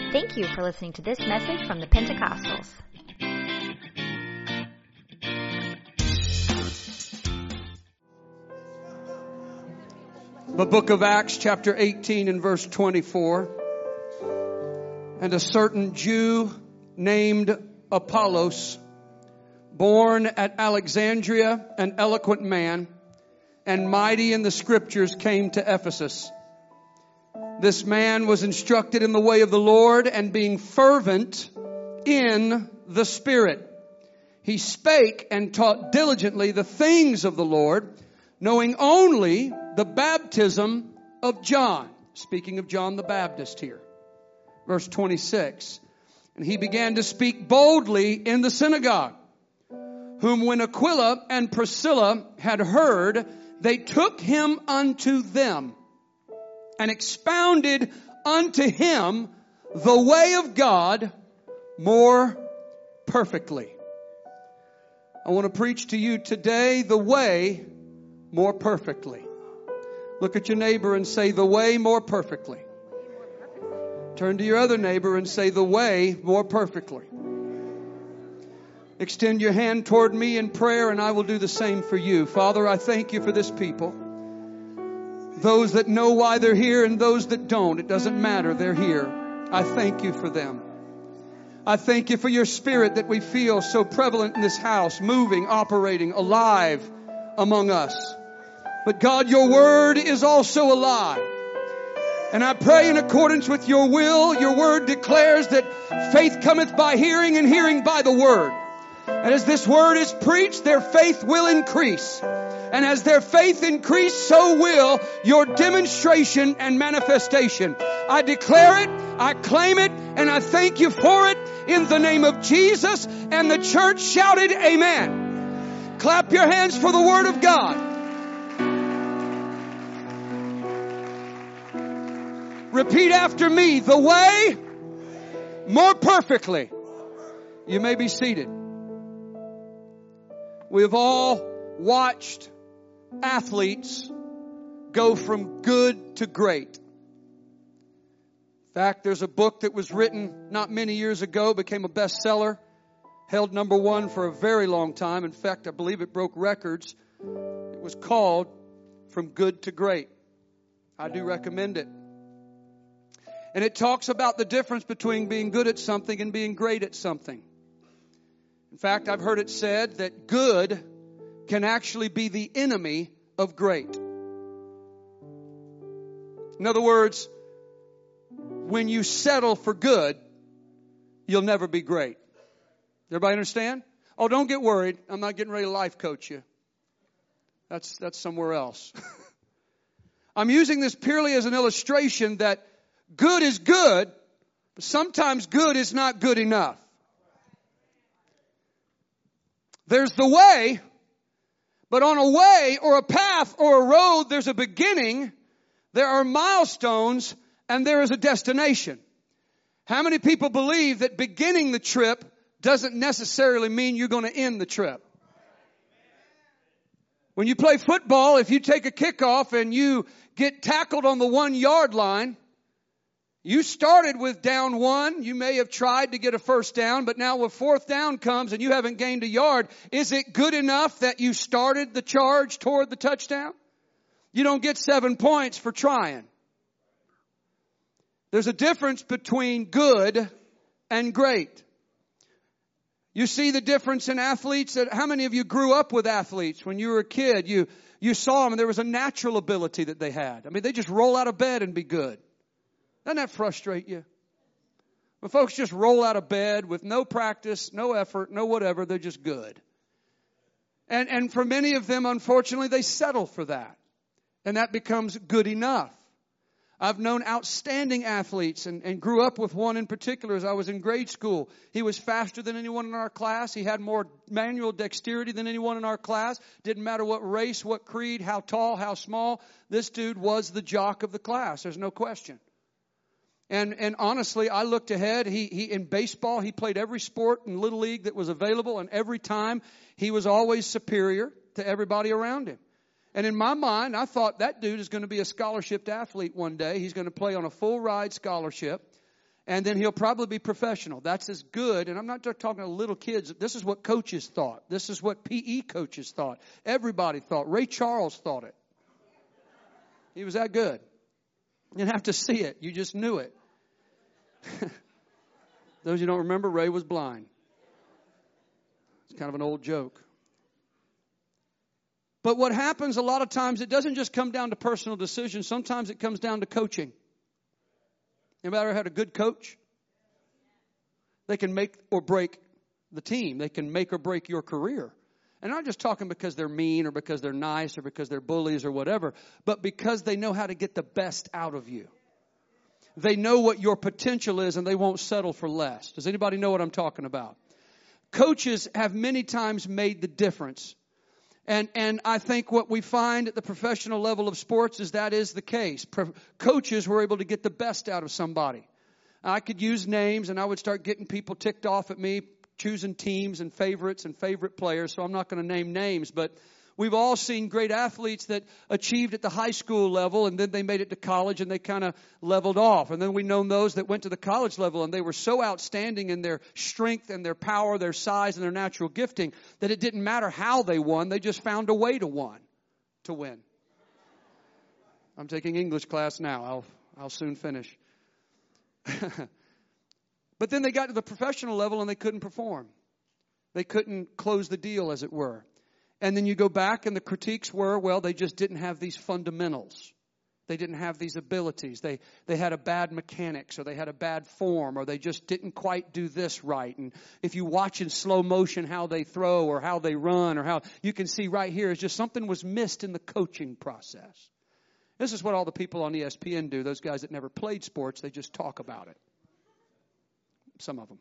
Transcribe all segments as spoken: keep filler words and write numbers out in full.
Thank you for listening to this message from the Pentecostals. The book of Acts, chapter eighteen and verse twenty-four. And a certain Jew named Apollos, born at Alexandria, an eloquent man, and mighty in the scriptures, came to Ephesus. This man was instructed in the way of the Lord, and being fervent in the Spirit, he spake and taught diligently the things of the Lord, knowing only the baptism of John. Speaking of John the Baptist here. Verse twenty-six. And he began to speak boldly in the synagogue, whom when Aquila and Priscilla had heard, they took him unto them, and expounded unto him the way of God more perfectly. I want to preach to you today the way more perfectly. Look at your neighbor and say, the way more perfectly. Turn to your other neighbor and say, the way more perfectly. Extend your hand toward me in prayer, and I will do the same for you. Father, I thank you for this people. Those that know why they're here and those that don't, it doesn't matter, they're here. I thank you for them. I thank you for your Spirit that we feel so prevalent in this house, moving, operating, alive among us. But God, your word is also alive. And I pray in accordance with your will. Your word declares that faith cometh by hearing, and hearing by the word. And as this word is preached, their faith will increase. And as their faith increase, so will your demonstration and manifestation. I declare it, I claim it, and I thank you for it in the name of Jesus. And the church shouted, amen. Clap your hands for the word of God. Repeat after me, the way more perfectly. You may be seated. We have all watched athletes go from good to great. In fact, there's a book that was written not many years ago, became a bestseller, held number one for a very long time. In fact, I believe it broke records. It was called From Good to Great. I do recommend it. And it talks about the difference between being good at something and being great at something. In fact, I've heard it said that good can actually be the enemy of great. In other words, when you settle for good, you'll never be great. Everybody understand? Oh, don't get worried. I'm not getting ready to life coach you. That's, that's somewhere else. I'm using this purely as an illustration that good is good, but sometimes good is not good enough. There's the way, but on a way or a path or a road, there's a beginning, there are milestones, and there is a destination. How many people believe that beginning the trip doesn't necessarily mean you're going to end the trip? When you play football, if you take a kickoff and you get tackled on the one yard line, you started with down one. You may have tried to get a first down, but now when fourth down comes and you haven't gained a yard, is it good enough that you started the charge toward the touchdown? You don't get seven points for trying. There's a difference between good and great. You see the difference in athletes. How many of you grew up with athletes when you were a kid? You, you saw them and there was a natural ability that they had. I mean, they just roll out of bed and be good. Doesn't that frustrate you? When folks just roll out of bed with no practice, no effort, no whatever, they're just good. And, and for many of them, unfortunately, they settle for that. And that becomes good enough. I've known outstanding athletes and, and grew up with one in particular as I was in grade school. He was faster than anyone in our class. He had more manual dexterity than anyone in our class. Didn't matter what race, what creed, how tall, how small. This dude was the jock of the class. There's no question. And and honestly, I looked ahead. He he in baseball, he played every sport in Little League that was available, and every time he was always superior to everybody around him. And in my mind, I thought that dude is going to be a scholarship athlete one day. He's going to play on a full ride scholarship. And then he'll probably be professional. That's as good. And I'm not just talking to little kids. This is what coaches thought. This is what P E coaches thought. Everybody thought. Ray Charles thought it. He was that good. You didn't have to see it. You just knew it. Those who don't remember, Ray was blind. It's kind of an old joke. But what happens a lot of times, it doesn't just come down to personal decisions. Sometimes it comes down to coaching. Anybody ever had a good coach? They can make or break the team. They can make or break your career. And I'm not just talking because they're mean or because they're nice or because they're bullies or whatever, but because they know how to get the best out of you. They know what your potential is and they won't settle for less. Does anybody know what I'm talking about? Coaches have many times made the difference. And and I think what we find at the professional level of sports is that is the case. Pro- coaches were able to get the best out of somebody. I could use names and I would start getting people ticked off at me, choosing teams and favorites and favorite players. So I'm not going to name names, but we've all seen great athletes that achieved at the high school level and then they made it to college and they kind of leveled off. And then we've known those that went to the college level and they were so outstanding in their strength and their power, their size and their natural gifting that it didn't matter how they won. They just found a way to won, to win. I'm taking English class now. I'll, I'll soon finish. But then they got to the professional level and they couldn't perform. They couldn't close the deal, as it were. And then you go back and the critiques were, well, they just didn't have these fundamentals. They didn't have these abilities. They they had a bad mechanics or they had a bad form or they just didn't quite do this right. And if you watch in slow motion how they throw or how they run or how you can see right here is just something was missed in the coaching process. This is what all the people on E S P N do. Those guys that never played sports, they just talk about it. Some of them.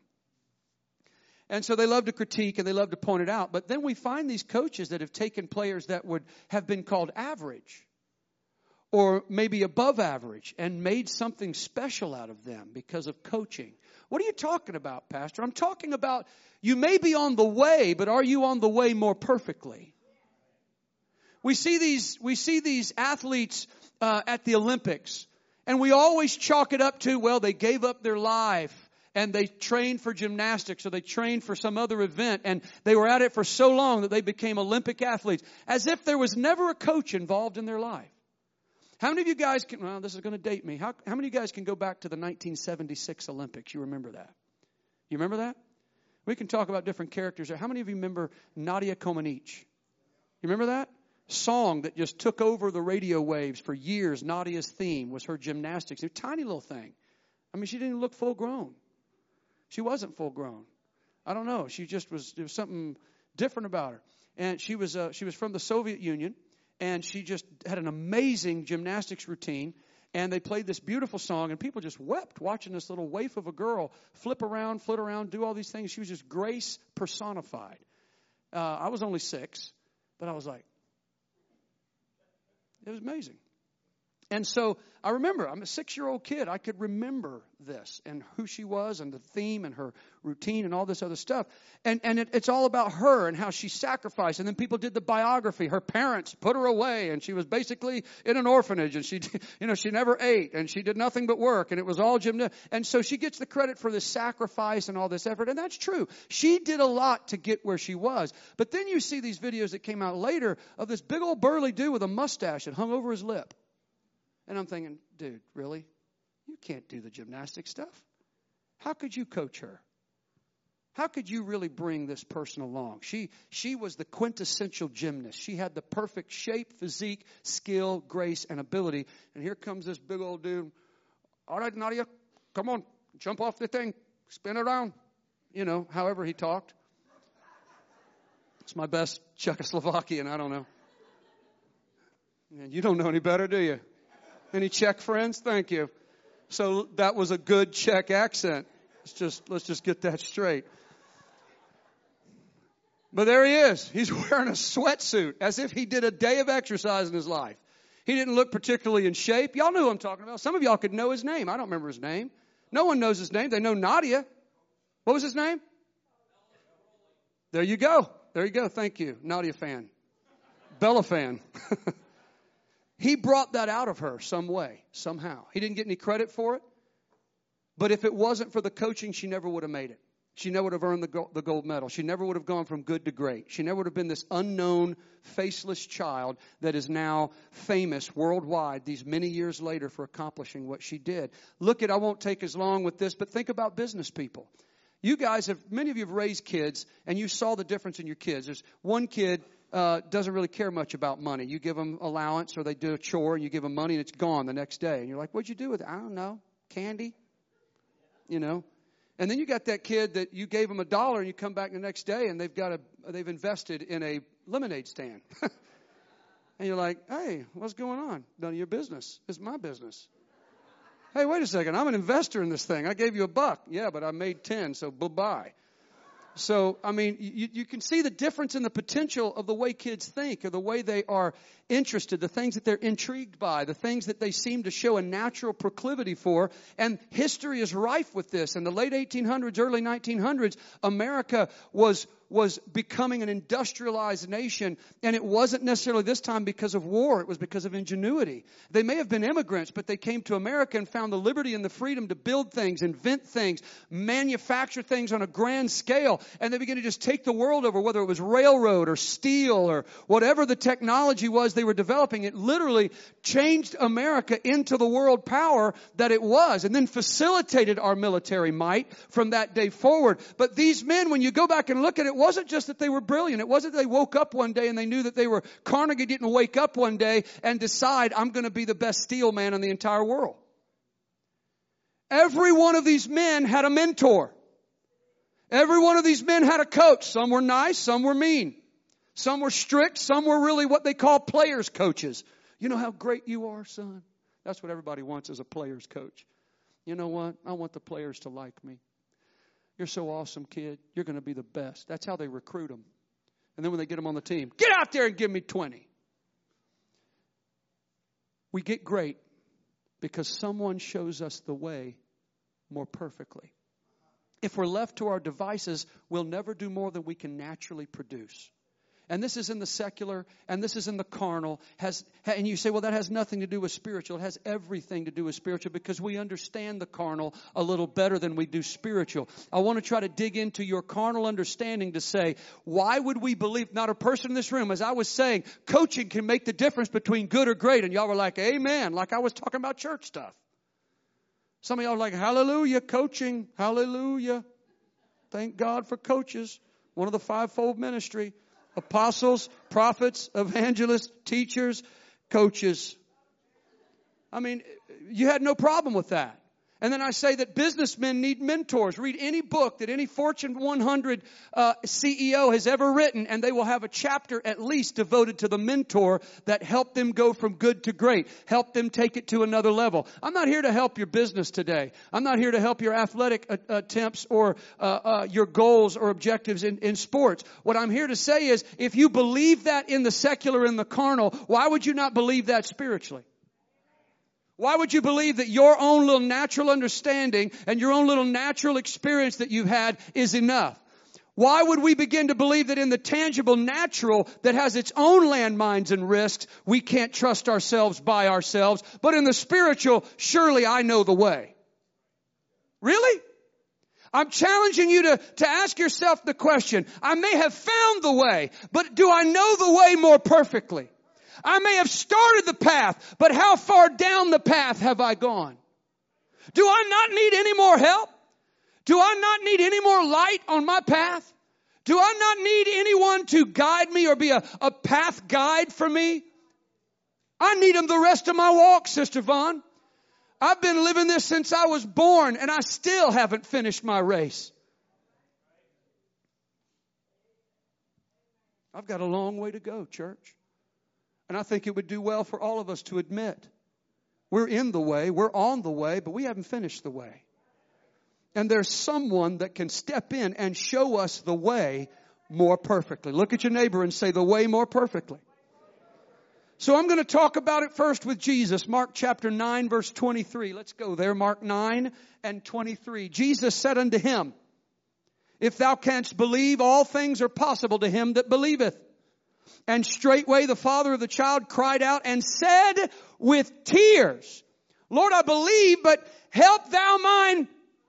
And so they love to critique and they love to point it out. But then we find these coaches that have taken players that would have been called average or maybe above average and made something special out of them because of coaching. What are you talking about, Pastor? I'm talking about you may be on the way, but are you on the way more perfectly? We see these, we see these athletes uh, at the Olympics and we always chalk it up to, well, they gave up their life. And they trained for gymnastics or they trained for some other event. And they were at it for so long that they became Olympic athletes. As if there was never a coach involved in their life. How many of you guys can, well, this is going to date me. How, how many of you guys can go back to the nineteen seventy-six Olympics? You remember that? You remember that? We can talk about different characters there. How many of you remember Nadia Comaneci? You remember that? Song that just took over the radio waves for years. Nadia's theme was her gymnastics. A tiny little thing. I mean, she didn't even look full grown. She wasn't full grown. I don't know. She just was, there was something different about her. And she was, uh, she was from the Soviet Union. And she just had an amazing gymnastics routine. And they played this beautiful song. And people just wept watching this little waif of a girl flip around, flit around, do all these things. She was just grace personified. Uh, I was only six. But I was like, it was amazing. And so I remember, I'm a six-year-old kid. I could remember this and who she was and the theme and her routine and all this other stuff. And and it, it's all about her and how she sacrificed. And then people did the biography. Her parents put her away and she was basically in an orphanage and she, you know, she never ate and she did nothing but work and it was all gymnastics. And so she gets the credit for this sacrifice and all this effort. And that's true. She did a lot to get where she was. But then you see these videos that came out later of this big old burly dude with a mustache that hung over his lip. And I'm thinking, dude, really? You can't do the gymnastics stuff. How could you coach her? How could you really bring this person along? She she was the quintessential gymnast. She had the perfect shape, physique, skill, grace, and ability. And here comes this big old dude. All right, Nadia, come on, jump off the thing, spin around. You know, however he talked. It's my best Czechoslovakian, I don't know. And you don't know any better, do you? Any Czech friends? Thank you. So that was a good Czech accent. Let's just, let's just get that straight. But there he is. He's wearing a sweatsuit as if he did a day of exercise in his life. He didn't look particularly in shape. Y'all know who I'm talking about. Some of y'all could know his name. I don't remember his name. No one knows his name. They know Nadia. What was his name? There you go. There you go. Thank you. Nadia fan. Bella fan. He brought that out of her some way, somehow. He didn't get any credit for it. But if it wasn't for the coaching, she never would have made it. She never would have earned the gold, the gold medal. She never would have gone from good to great. She never would have been this unknown, faceless child that is now famous worldwide these many years later for accomplishing what she did. Look at, I won't take as long with this, but think about business people. You guys have, many of you have raised kids, and you saw the difference in your kids. There's one kid uh, doesn't really care much about money. You give them allowance, or they do a chore, and you give them money, and it's gone the next day. And you're like, what'd you do with it? I don't know. Candy? You know? And then you got that kid that you gave them a dollar, and you come back the next day, and they've got a, they've invested in a lemonade stand. And you're like, hey, what's going on? None of your business. It's my business. Hey, wait a second. I'm an investor in this thing. I gave you a buck. Yeah, but I made ten, so bye-bye. So, I mean, you, you can see the difference in the potential of the way kids think, or the way they are interested, the things that they're intrigued by, the things that they seem to show a natural proclivity for. And history is rife with this. In the late eighteen hundreds, early nineteen hundreds, America was was becoming an industrialized nation, and it wasn't necessarily this time because of war. It was because of ingenuity. They may have been immigrants, but they came to America and found the liberty and the freedom to build things, invent things, manufacture things on a grand scale, and they began to just take the world over, whether it was railroad or steel or whatever the technology was they were developing. It literally changed America into the world power that it was, and then facilitated our military might from that day forward. But these men, when you go back and look at it, it wasn't just that they were brilliant. It wasn't that they woke up one day and they knew that they were. Carnegie didn't wake up one day and decide, I'm going to be the best steel man in the entire world. Every one of these men had a mentor. Every one of these men had a coach. Some were nice, some were mean. Some were strict, some were really what they call players coaches. You know how great you are, son? That's what everybody wants as a players coach. You know what? I want the players to like me. You're so awesome, kid. You're going to be the best. That's how they recruit them. And then when they get them on the team, get out there and give me twenty. We get great because someone shows us the way more perfectly. If we're left to our devices, we'll never do more than we can naturally produce. And this is in the secular, and this is in the carnal. Has, and you say, well, that has nothing to do with spiritual. It has everything to do with spiritual because we understand the carnal a little better than we do spiritual. I want to try to dig into your carnal understanding to say, why would we believe, not a person in this room, as I was saying, coaching can make the difference between good or great. And y'all were like, amen, like I was talking about church stuff. Some of y'all are like, hallelujah, coaching, hallelujah. Thank God for coaches. One of the fivefold ministry. Apostles, prophets, evangelists, teachers, coaches. I mean, you had no problem with that. And then I say that businessmen need mentors. Read any book that any Fortune one hundred uh, C E O has ever written, and they will have a chapter at least devoted to the mentor that helped them go from good to great, helped them take it to another level. I'm not here to help your business today. I'm not here to help your athletic uh, attempts or uh, uh, your goals or objectives in, in sports. What I'm here to say is, if you believe that in the secular and the carnal, why would you not believe that spiritually? Why would you believe that your own little natural understanding and your own little natural experience that you've had is enough? Why would we begin to believe that in the tangible natural that has its own landmines and risks, we can't trust ourselves by ourselves, but in the spiritual, surely I know the way? Really? I'm challenging you to, to ask yourself the question, I may have found the way, but do I know the way more perfectly? I may have started the path, but how far down the path have I gone? Do I not need any more help? Do I not need any more light on my path? Do I not need anyone to guide me or be a, a path guide for me? I need them the rest of my walk, Sister Vaughn. I've been living this since I was born, and I still haven't finished my race. I've got a long way to go, church. And I think it would do well for all of us to admit we're in the way, we're on the way, but we haven't finished the way. And there's someone that can step in and show us the way more perfectly. Look at your neighbor and say, the way more perfectly. So I'm going to talk about it first with Jesus. Mark chapter nine, verse twenty-three. Let's go there. Mark nine and twenty-three. Jesus said unto him, if thou canst believe, all things are possible to him that believeth. And straightway the father of the child cried out and said with tears, Lord, I believe, but help thou mine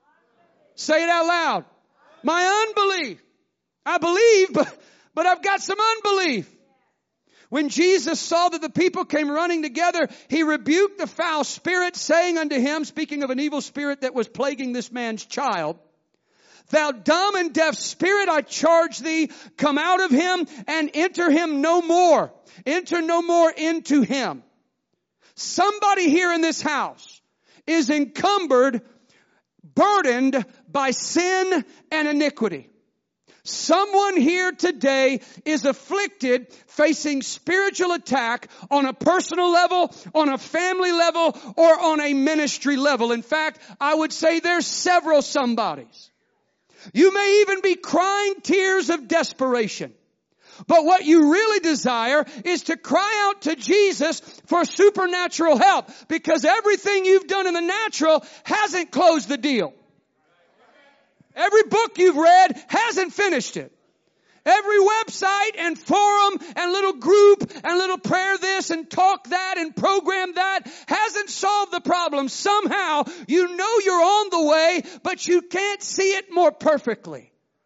Say it out loud. My unbelief. I believe, but, but I've got some unbelief. When Jesus saw that the people came running together, he rebuked the foul spirit, saying unto him, speaking of an evil spirit that was plaguing this man's child, Thou dumb and deaf spirit, I charge thee, come out of him and enter him no more. Enter no more into him. Somebody here in this house is encumbered, burdened by sin and iniquity. Someone here today is afflicted, facing spiritual attack on a personal level, on a family level, or on a ministry level. In fact, I would say there's several somebodies. You may even be crying tears of desperation. But what you really desire is to cry out to Jesus for supernatural help, because everything you've done in the natural hasn't closed the deal. Every book you've read hasn't finished it. Every website and forum and little group and little prayer this and talk that and program that hasn't solved the problem. Somehow you know you're on the way, but you can't see it more perfectly.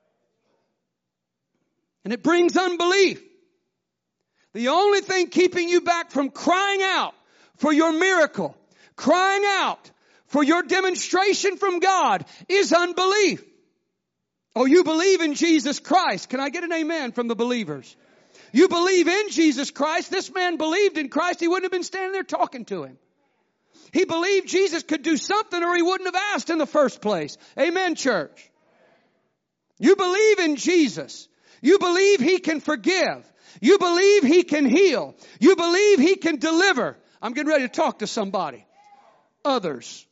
And it brings unbelief. The only thing keeping you back from crying out for your miracle, crying out for your demonstration from God, is unbelief. Oh, you believe in Jesus Christ. Can I get an amen from the believers? You believe in Jesus Christ. This man believed in Christ. He wouldn't have been standing there talking to him. He believed Jesus could do something, or he wouldn't have asked in the first place. Amen, church. You believe in Jesus. You believe he can forgive. You believe he can heal. You believe he can deliver. I'm getting ready to talk to somebody. Others.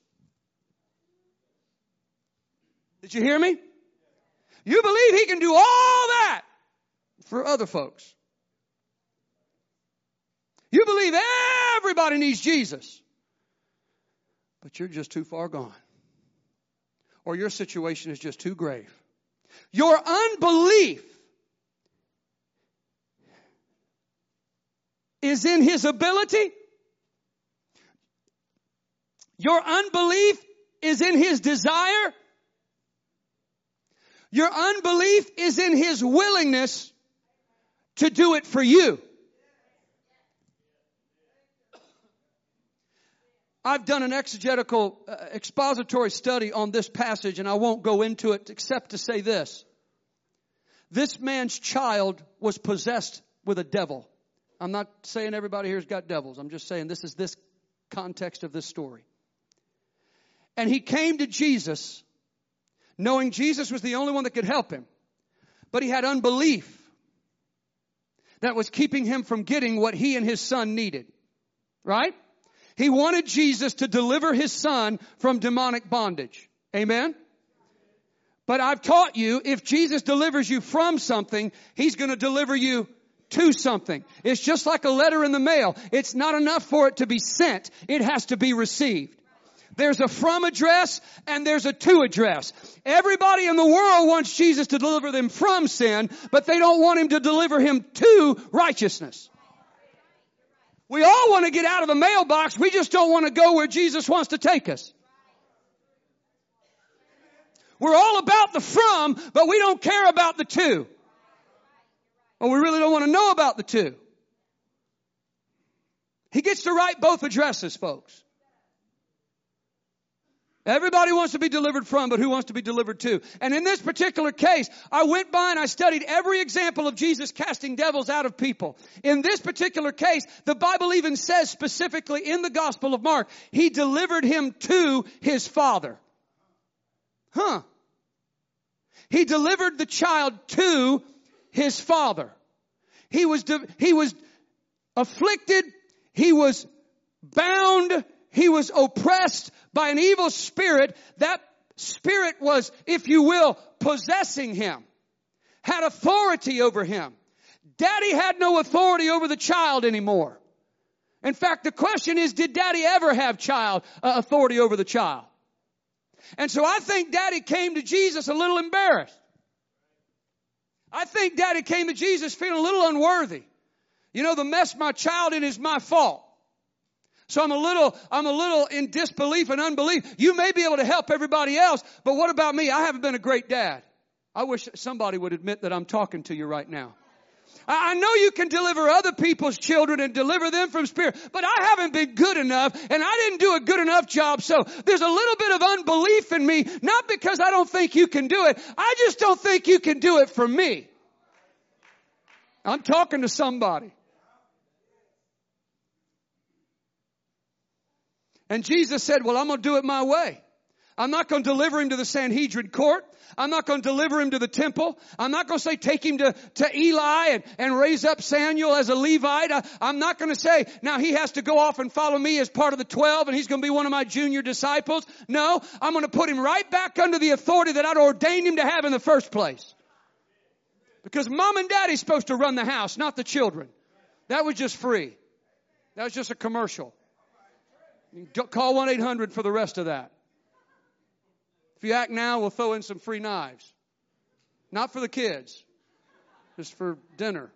Did you hear me? You believe he can do all that for other folks. You believe everybody needs Jesus. But you're just too far gone. Or your situation is just too grave. Your unbelief is in his ability. Your unbelief is in his desire. Your unbelief is in his willingness to do it for you. I've done an exegetical, uh, expository study on this passage, and I won't go into it except to say this. This man's child was possessed with a devil. I'm not saying everybody here's got devils. I'm just saying this is this context of this story. And he came to Jesus knowing Jesus was the only one that could help him. But he had unbelief that was keeping him from getting what he and his son needed. Right? He wanted Jesus to deliver his son from demonic bondage. Amen? But I've taught you, if Jesus delivers you from something, he's going to deliver you to something. It's just like a letter in the mail. It's not enough for it to be sent. It has to be received. There's a from address and there's a to address. Everybody in the world wants Jesus to deliver them from sin, but they don't want him to deliver him to righteousness. We all want to get out of the mailbox. We just don't want to go where Jesus wants to take us. We're all about the from, but we don't care about the to. Or we really don't want to know about the to. He gets to write both addresses, folks. Everybody wants to be delivered from, but who wants to be delivered to? And in this particular case, I went by and I studied every example of Jesus casting devils out of people. In this particular case, the Bible even says specifically in the Gospel of Mark, he delivered him to his father. Huh. He delivered the child to his father. He was, he was afflicted. He was bound. He was oppressed by an evil spirit. That spirit was, if you will, possessing him. Had authority over him. Daddy had no authority over the child anymore. In fact, the question is, did Daddy ever have child uh, authority over the child? And so I think Daddy came to Jesus a little embarrassed. I think Daddy came to Jesus feeling a little unworthy. You know, the mess my child in is my fault. So I'm a little, I'm a little in disbelief and unbelief. You may be able to help everybody else, but what about me? I haven't been a great dad. I wish somebody would admit that I'm talking to you right now. I know you can deliver other people's children and deliver them from spirit, but I haven't been good enough and I didn't do a good enough job. So there's a little bit of unbelief in me, not because I don't think you can do it. I just don't think you can do it for me. I'm talking to somebody. And Jesus said, well, I'm going to do it my way. I'm not going to deliver him to the Sanhedrin court. I'm not going to deliver him to the temple. I'm not going to say take him to, to Eli and, and raise up Samuel as a Levite. I, I'm not going to say now he has to go off and follow me as part of the twelve and he's going to be one of my junior disciples. No, I'm going to put him right back under the authority that I'd ordained him to have in the first place. Because mom and daddy's supposed to run the house, not the children. That was just free. That was just a commercial. Call one eight hundred for the rest of that. If you act now, we'll throw in some free knives. Not for the kids. Just for dinner.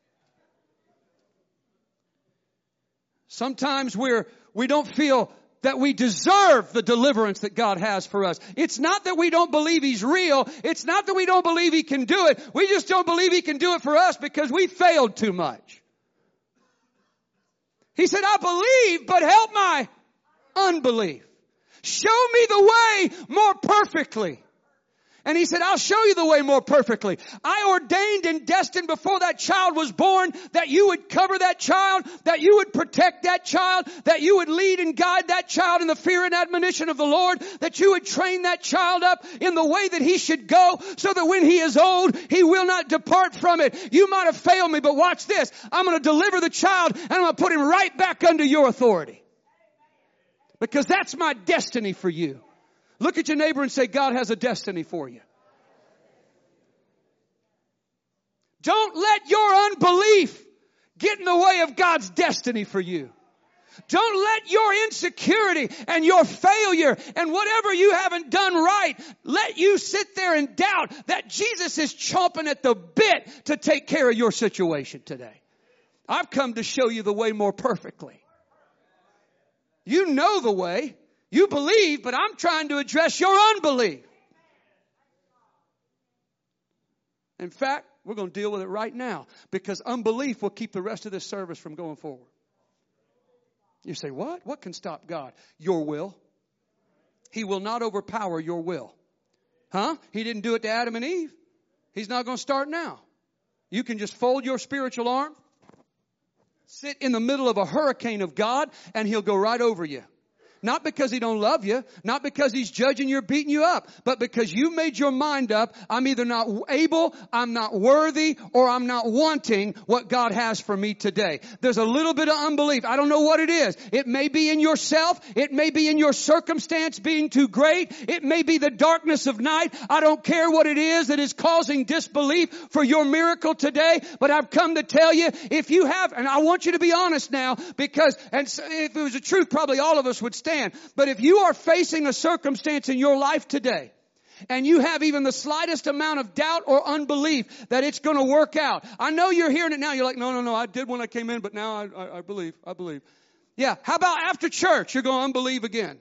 Sometimes we're, we don't feel that we deserve the deliverance that God has for us. It's not that we don't believe He's real. It's not that we don't believe He can do it. We just don't believe He can do it for us because we failed too much. He said, I believe, but help my unbelief. Show me the way more perfectly. And he said, I'll show you the way more perfectly. I ordained and destined before that child was born that you would cover that child, that you would protect that child, that you would lead and guide that child in the fear and admonition of the Lord, that you would train that child up in the way that he should go so that when he is old, he will not depart from it. You might have failed me, but watch this. I'm going to deliver the child and I'm going to put him right back under your authority. Because that's my destiny for you. Look at your neighbor and say, God has a destiny for you. Don't let your unbelief get in the way of God's destiny for you. Don't let your insecurity and your failure and whatever you haven't done right, let you sit there and doubt that Jesus is chomping at the bit to take care of your situation today. I've come to show you the way more perfectly. You know the way. You believe, but I'm trying to address your unbelief. In fact, we're going to deal with it right now because unbelief will keep the rest of this service from going forward. You say, what? What can stop God? Your will. He will not overpower your will. Huh? He didn't do it to Adam and Eve. He's not going to start now. You can just fold your spiritual arm, sit in the middle of a hurricane of God, and He'll go right over you. Not because He don't love you, not because He's judging you or beating you up, but because you made your mind up, I'm either not able, I'm not worthy, or I'm not wanting what God has for me today. There's a little bit of unbelief. I don't know what it is. It may be in yourself. It may be in your circumstance being too great. It may be the darkness of night. I don't care what it is that is causing disbelief for your miracle today, but I've come to tell you, if you have, and I want you to be honest now, because, and if it was the truth, probably all of us would stand. But if you are facing a circumstance in your life today, and you have even the slightest amount of doubt or unbelief that it's going to work out. I know you're hearing it now. You're like, no, no, no, I did when I came in, but now I, I, I believe, I believe. Yeah. How about after church, you're going to unbelieve again?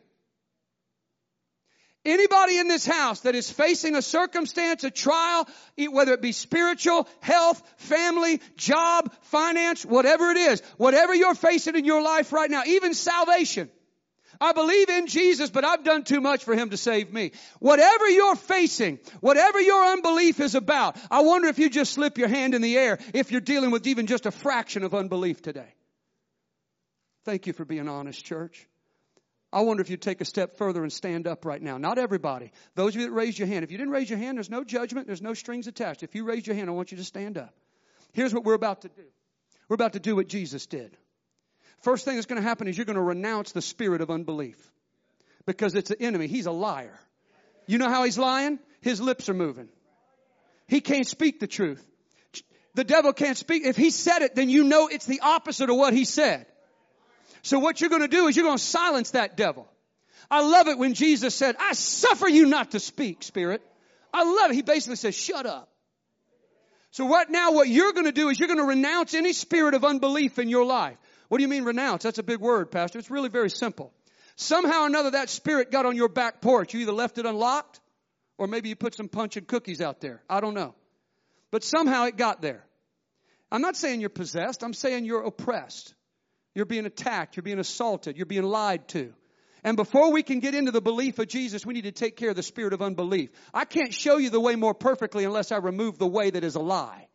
Anybody in this house that is facing a circumstance, a trial, whether it be spiritual, health, family, job, finance, whatever it is, whatever you're facing in your life right now, even salvation. I believe in Jesus, but I've done too much for Him to save me. Whatever you're facing, whatever your unbelief is about, I wonder if you just slip your hand in the air if you're dealing with even just a fraction of unbelief today. Thank you for being honest, church. I wonder if you'd take a step further and stand up right now. Not everybody. Those of you that raised your hand. If you didn't raise your hand, there's no judgment. There's no strings attached. If you raised your hand, I want you to stand up. Here's what we're about to do. We're about to do what Jesus did. First thing that's going to happen is you're going to renounce the spirit of unbelief. Because it's an enemy. He's a liar. You know how he's lying? His lips are moving. He can't speak the truth. The devil can't speak. If he said it, then you know it's the opposite of what he said. So what you're going to do is you're going to silence that devil. I love it when Jesus said, I suffer you not to speak, spirit. I love it. He basically says, shut up. So right now what you're going to do is you're going to renounce any spirit of unbelief in your life. What do you mean renounce? That's a big word, Pastor. It's really very simple. Somehow or another that spirit got on your back porch. You either left it unlocked or maybe you put some punch and cookies out there. I don't know. But somehow it got there. I'm not saying you're possessed. I'm saying you're oppressed. You're being attacked. You're being assaulted. You're being lied to. And before we can get into the belief of Jesus, we need to take care of the spirit of unbelief. I can't show you the way more perfectly unless I remove the way that is a lie.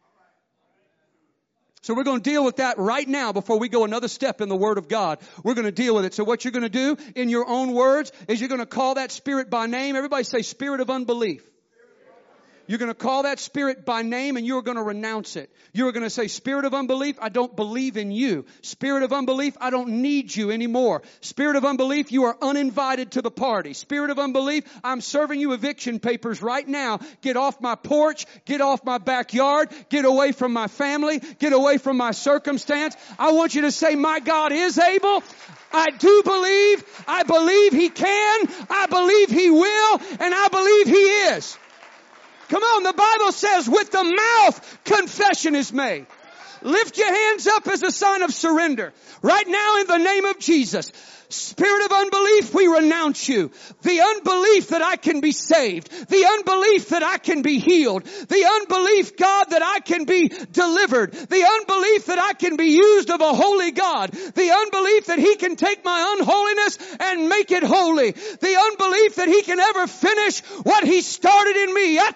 So we're going to deal with that right now before we go another step in the Word of God. We're going to deal with it. So what you're going to do in your own words is you're going to call that spirit by name. Everybody say spirit of unbelief. You're going to call that spirit by name and you're going to renounce it. You're going to say, spirit of unbelief, I don't believe in you. Spirit of unbelief, I don't need you anymore. Spirit of unbelief, you are uninvited to the party. Spirit of unbelief, I'm serving you eviction papers right now. Get off my porch. Get off my backyard. Get away from my family. Get away from my circumstance. I want you to say, my God is able. I do believe. I believe He can. I believe He will. And I believe He is. Come on, the Bible says with the mouth confession is made. Lift your hands up as a sign of surrender. Right now in the name of Jesus. Spirit of unbelief, we renounce you. The unbelief that I can be saved. The unbelief that I can be healed. The unbelief, God, that I can be delivered. The unbelief that I can be used of a holy God. The unbelief that He can take my unholiness and make it holy. The unbelief that He can ever finish what He started in me. In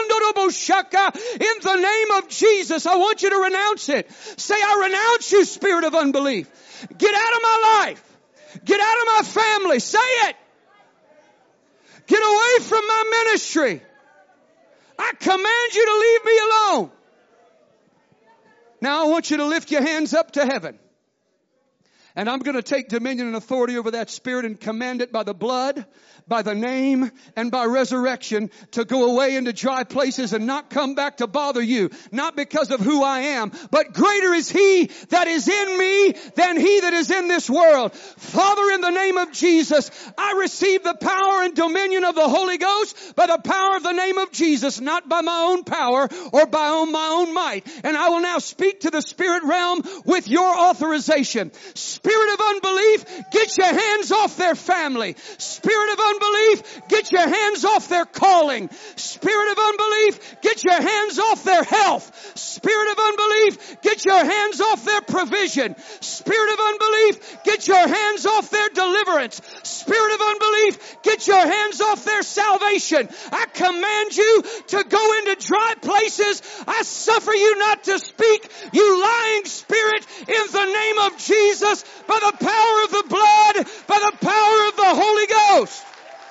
the name of Jesus, I want you to renounce it. Say, I renounce you, spirit of unbelief. Get out of my life. Get out of my family. Say it. Get away from my ministry. I command you to leave me alone. Now I want you to lift your hands up to heaven. And I'm going to take dominion and authority over that spirit and command it by the blood, by the name, and by resurrection to go away into dry places and not come back to bother you. Not because of who I am, but greater is He that is in me than he that is in this world. Father, in the name of Jesus, I receive the power and dominion of the Holy Ghost by the power of the name of Jesus, not by my own power or by my own might. And I will now speak to the spirit realm with your authorization. Spirit of unbelief, get your hands off their family. Spirit of unbelief, get your hands off their calling. Spirit of unbelief, get your hands off their health. Spirit of unbelief, get your hands off their provision. Spirit of unbelief, get your hands off their deliverance. Spirit of unbelief, get your hands off their salvation. I command you to go into dry places. I suffer you not to speak, you lying spirit, in the name of Jesus. By the power of the blood, by the power of the Holy Ghost.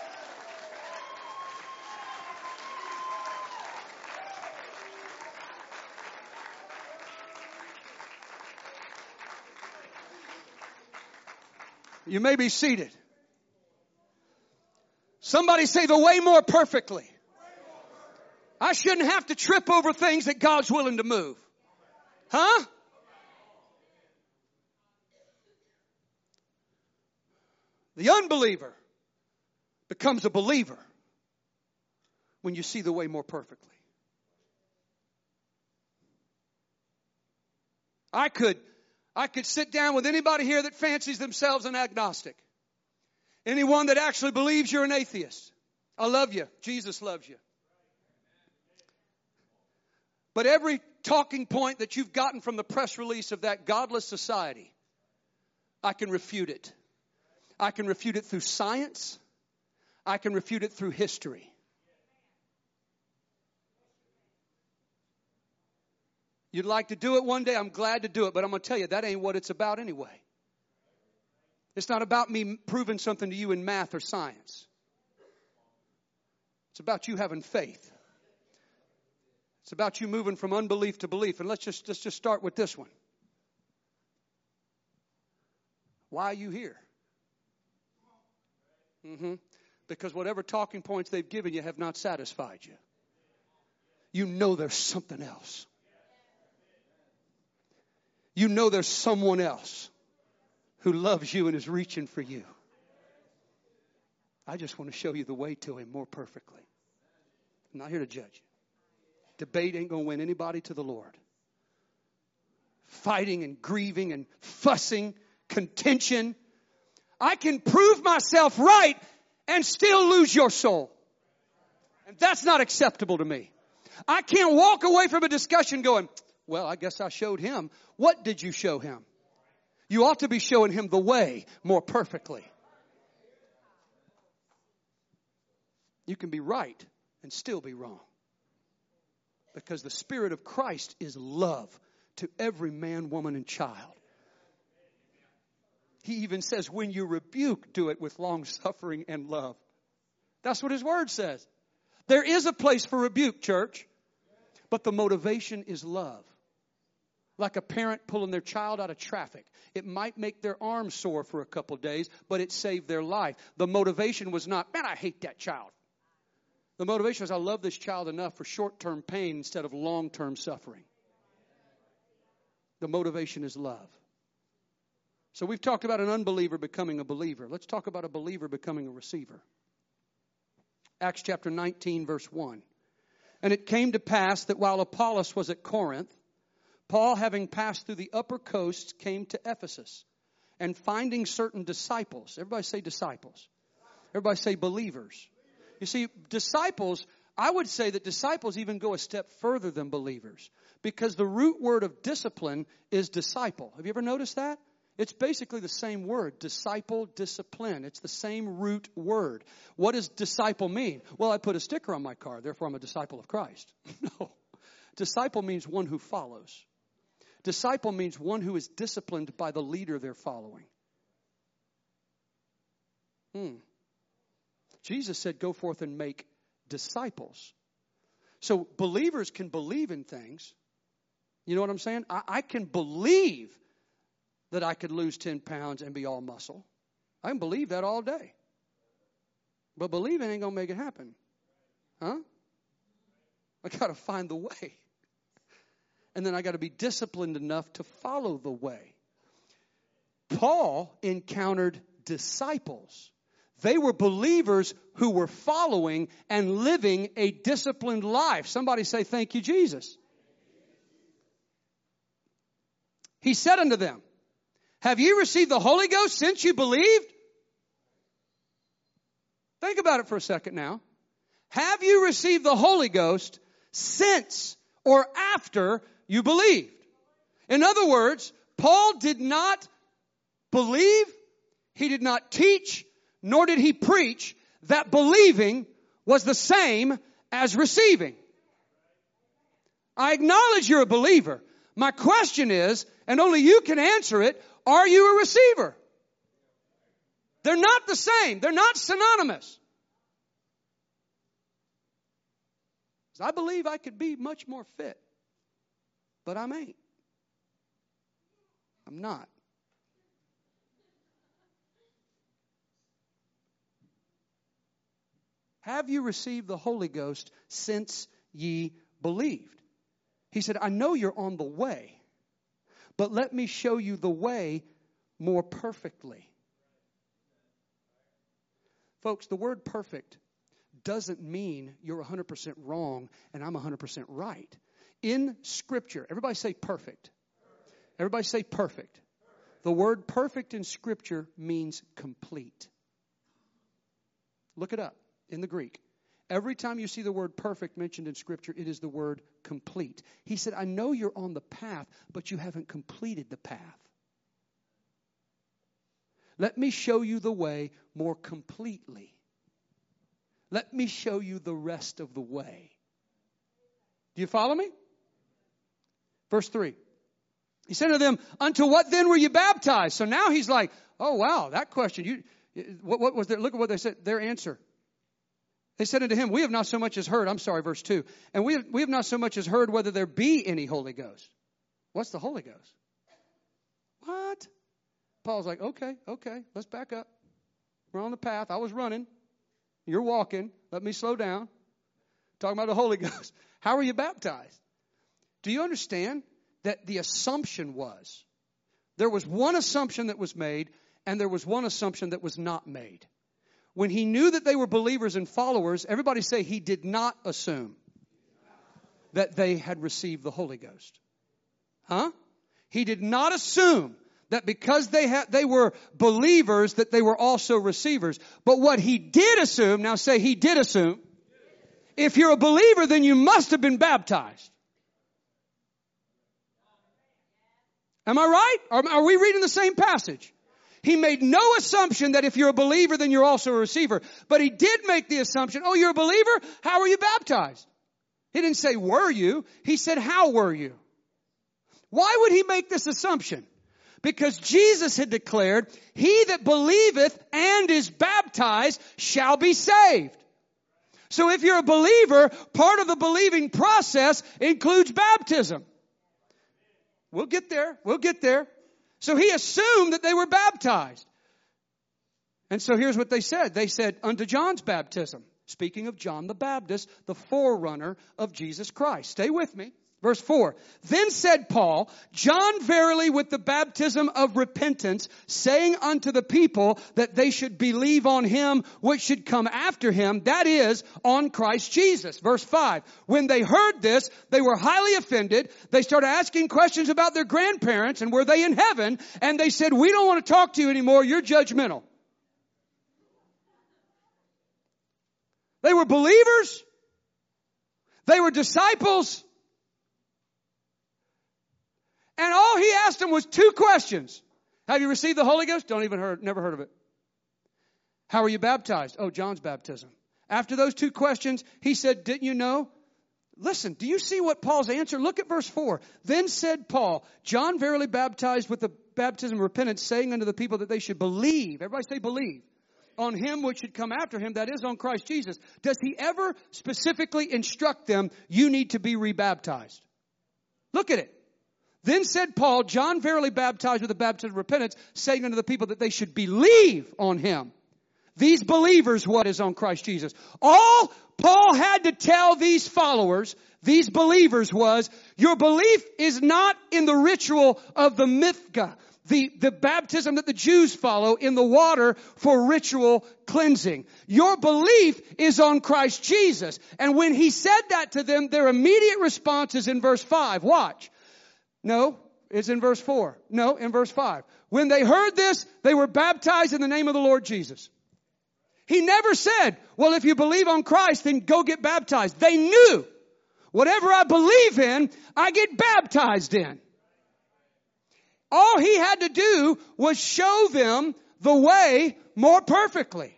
You may be seated. Somebody say the way more perfectly. I shouldn't have to trip over things that God's willing to move. Huh? The unbeliever becomes a believer when you see the way more perfectly. I could, I could sit down with anybody here that fancies themselves an agnostic. Anyone that actually believes you're an atheist. I love you. Jesus loves you. But every talking point that you've gotten from the press release of that godless society, I can refute it. I can refute it through science. I can refute it through history. You'd like to do it one day, I'm glad to do it, but I'm going to tell you, that ain't what it's about anyway. It's not about me proving something to you in math or science. It's about you having faith. It's about you moving from unbelief to belief. And let's just, let's just start with this one. Why are you here? Mm-hmm. Because whatever talking points they've given you have not satisfied you. You know there's something else. You know there's someone else who loves you and is reaching for you. I just want to show you the way to Him more perfectly. I'm not here to judge you. Debate ain't going to win anybody to the Lord. fighting and grieving and fussing, contention. I can prove myself right and still lose your soul. And that's not acceptable to me. I can't walk away from a discussion going, well, I guess I showed him. What did you show him? You ought to be showing him the way more perfectly. You can be right and still be wrong. Because the Spirit of Christ is love to every man, woman, and child. He even says, when you rebuke, do it with long suffering and love. That's what His Word says. There is a place for rebuke, church. But the motivation is love. Like a parent pulling their child out of traffic. It might make their arm sore for a couple days, but it saved their life. The motivation was not, man, I hate that child. The motivation was, I love this child enough for short-term pain instead of long-term suffering. The motivation is love. So we've talked about an unbeliever becoming a believer. Let's talk about a believer becoming a receiver. Acts chapter nineteen, verse one. And it came to pass that while Apollos was at Corinth, Paul, having passed through the upper coast, came to Ephesus. And finding certain disciples. Everybody say disciples. Everybody say believers. You see, disciples, I would say that disciples even go a step further than believers. Because the root word of discipline is disciple. Have you ever noticed that? It's basically the same word, disciple, discipline. It's the same root word. What does disciple mean? Well, I put a sticker on my car, therefore I'm a disciple of Christ. No. Disciple means one who follows. Disciple means one who is disciplined by the leader they're following. Hmm. Jesus said, go forth and make disciples. So believers can believe in things. You know what I'm saying? I, I can believe that I could lose ten pounds and be all muscle. I can believe that all day. But believing ain't going to make it happen. Huh? I got to find the way. And then I got to be disciplined enough to follow the way. Paul encountered disciples. They were believers who were following and living a disciplined life. Somebody say, thank you, Jesus. He said unto them, have you received the Holy Ghost since you believed? Think about it for a second now. Have you received the Holy Ghost since or after you believed? In other words, Paul did not believe, he did not teach, nor did he preach that believing was the same as receiving. I acknowledge you're a believer. My question is, and only you can answer it, are you a receiver? They're not the same. They're not synonymous. I believe I could be much more fit, but I ain't. I'm not. Have you received the Holy Ghost since ye believed? He said, I know you're on the way, but let me show you the way more perfectly. Folks, the word perfect doesn't mean you're one hundred percent wrong and I'm one hundred percent right. In Scripture, everybody say perfect. Everybody say perfect. The word perfect in Scripture means complete. Look it up in the Greek. Every time you see the word perfect mentioned in Scripture, it is the word complete. He said, I know you're on the path, but you haven't completed the path. Let me show you the way more completely. Let me show you the rest of the way. Do you follow me? Verse three. He said to them, unto what then were you baptized? So now he's like, oh wow, that question. You, what, what was their, look at what they said, their answer. They said unto him, we have not so much as heard. I'm sorry, verse two. And we have, we have not so much as heard whether there be any Holy Ghost. What's the Holy Ghost? What? Paul's like, okay, okay, let's back up. We're on the path. I was running. You're walking. Let me slow down. Talking about the Holy Ghost. How are you baptized? Do you understand that the assumption was, there was one assumption that was made and there was one assumption that was not made. When he knew that they were believers and followers, everybody say he did not assume that they had received the Holy Ghost. Huh? He did not assume that because they had, they were believers that they were also receivers. But what he did assume, now say he did assume, if you're a believer, then you must have been baptized. Am I right? Are, are we reading the same passage? He made no assumption that if you're a believer, then you're also a receiver. But he did make the assumption, oh, you're a believer? How are you baptized? He didn't say, were you? He said, how were you? Why would he make this assumption? Because Jesus had declared, he that believeth and is baptized shall be saved. So if you're a believer, part of the believing process includes baptism. We'll get there. We'll get there. So he assumed that they were baptized. And so here's what they said. They said, unto John's baptism. Speaking of John the Baptist, the forerunner of Jesus Christ. Stay with me. Verse four. Then said Paul, John verily with the baptism of repentance, saying unto the people that they should believe on him which should come after him, that is, on Christ Jesus. Verse five. When they heard this, they were highly offended. They started asking questions about their grandparents and were they in heaven? And they said, we don't want to talk to you anymore. You're judgmental. They were believers. They were disciples. And all he asked them was two questions. Have you received the Holy Ghost? Don't even heard, never heard of it. How are you baptized? Oh, John's baptism. After those two questions, he said, didn't you know? Listen, do you see what Paul's answer? Look at verse four. Then said Paul, John verily baptized with the baptism of repentance, saying unto the people that they should believe. Everybody say believe. On him which should come after him, that is on Christ Jesus. Does he ever specifically instruct them, you need to be rebaptized? Look at it. Then said Paul, John verily baptized with the baptism of repentance, saying unto the people that they should believe on him. These believers, what is on Christ Jesus? All Paul had to tell these followers, these believers was, your belief is not in the ritual of the mithga, the, the baptism that the Jews follow in the water for ritual cleansing. Your belief is on Christ Jesus. And when he said that to them, their immediate response is in verse five. Watch. No, it's in verse four. No, in verse five. When they heard this, they were baptized in the name of the Lord Jesus. He never said, well, if you believe on Christ, then go get baptized. They knew whatever I believe in, I get baptized in. All he had to do was show them the way more perfectly,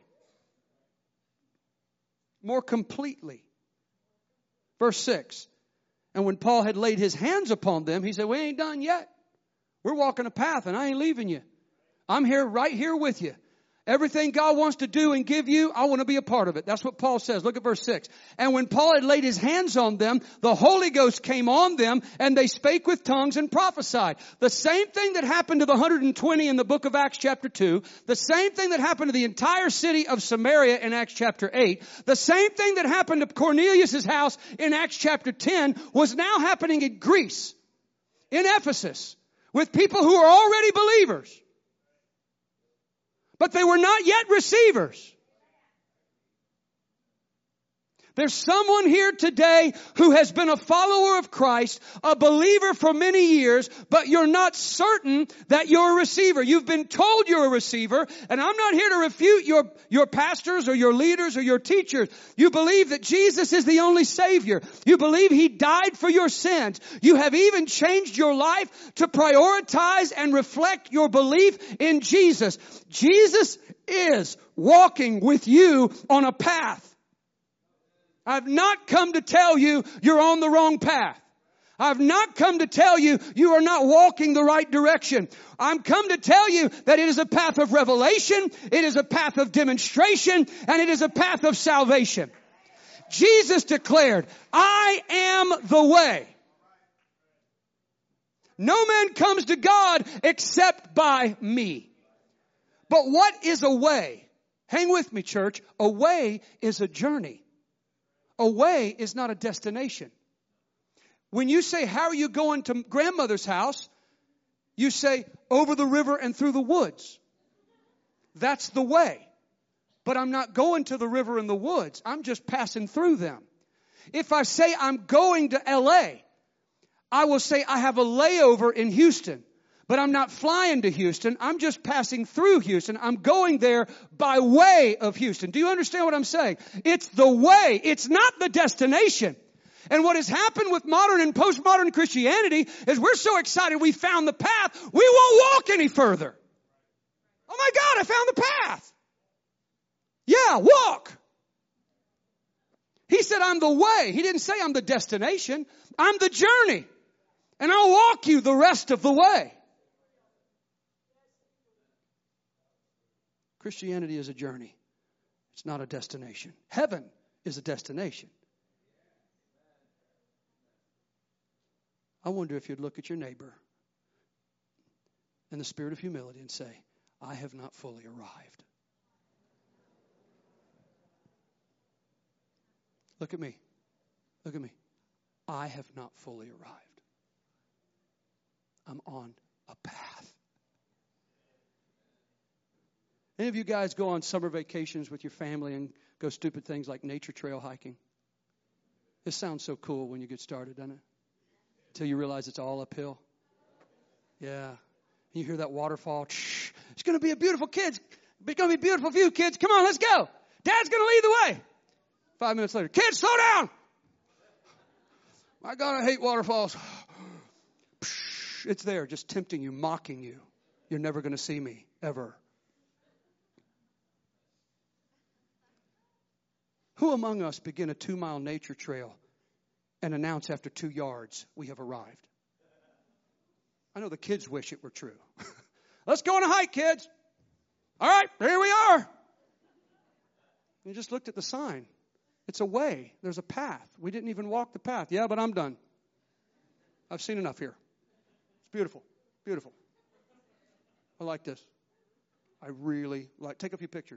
more completely. Verse six. And when Paul had laid his hands upon them, he said, we ain't done yet. We're walking a path and I ain't leaving you. I'm here, right here with you. Everything God wants to do and give you, I want to be a part of it. That's what Paul says. Look at verse six. And when Paul had laid his hands on them, the Holy Ghost came on them and they spake with tongues and prophesied. The same thing that happened to the one hundred twenty in the book of Acts chapter two. The same thing that happened to the entire city of Samaria in Acts chapter eight. The same thing that happened to Cornelius' house in Acts chapter ten was now happening in Greece, in Ephesus, with people who are already believers. But they were not yet receivers. There's someone here today who has been a follower of Christ, a believer for many years, but you're not certain that you're a receiver. You've been told you're a receiver, and I'm not here to refute your, your pastors or your leaders or your teachers. You believe that Jesus is the only Savior. You believe He died for your sins. You have even changed your life to prioritize and reflect your belief in Jesus. Jesus is walking with you on a path. I've not come to tell you you're on the wrong path. I've not come to tell you you are not walking the right direction. I'm come to tell you that it is a path of revelation, it is a path of demonstration, and it is a path of salvation. Jesus declared, I am the way. No man comes to God except by me. But what is a way? Hang with me, church. A way is a journey. A way is not a destination. When you say, how are you going to grandmother's house? You say, over the river and through the woods. That's the way. But I'm not going to the river and the woods. I'm just passing through them. If I say I'm going to L A, I will say I have a layover in Houston, but I'm not flying to Houston. I'm just passing through Houston. I'm going there by way of Houston. Do you understand what I'm saying? It's the way. It's not the destination. And what has happened with modern and postmodern Christianity is we're so excited we found the path, we won't walk any further. Oh my God, I found the path. Yeah, walk. He said, I'm the way. He didn't say I'm the destination. I'm the journey. And I'll walk you the rest of the way. Christianity is a journey. It's not a destination. Heaven is a destination. I wonder if you'd look at your neighbor in the spirit of humility and say, I have not fully arrived. Look at me. Look at me. I have not fully arrived. I'm on a path. Any of you guys go on summer vacations with your family and go stupid things like nature trail hiking? This sounds so cool when you get started, doesn't it? Until you realize it's all uphill. Yeah. You hear that waterfall. Shh. It's going to be a beautiful kids. It's going to be a beautiful view, kids. Come on, let's go. Dad's going to lead the way. Five minutes later, kids, slow down. My God, I hate waterfalls. It's there, just tempting you, mocking you. You're never going to see me, ever. Who among us begin a two-mile nature trail and announce after two yards, we have arrived? I know the kids wish it were true. Let's go on a hike, kids. All right, here we are. You just looked at the sign. It's a way. There's a path. We didn't even walk the path. Yeah, but I'm done. I've seen enough here. It's beautiful. Beautiful. I like this. I really like. Take a few pictures.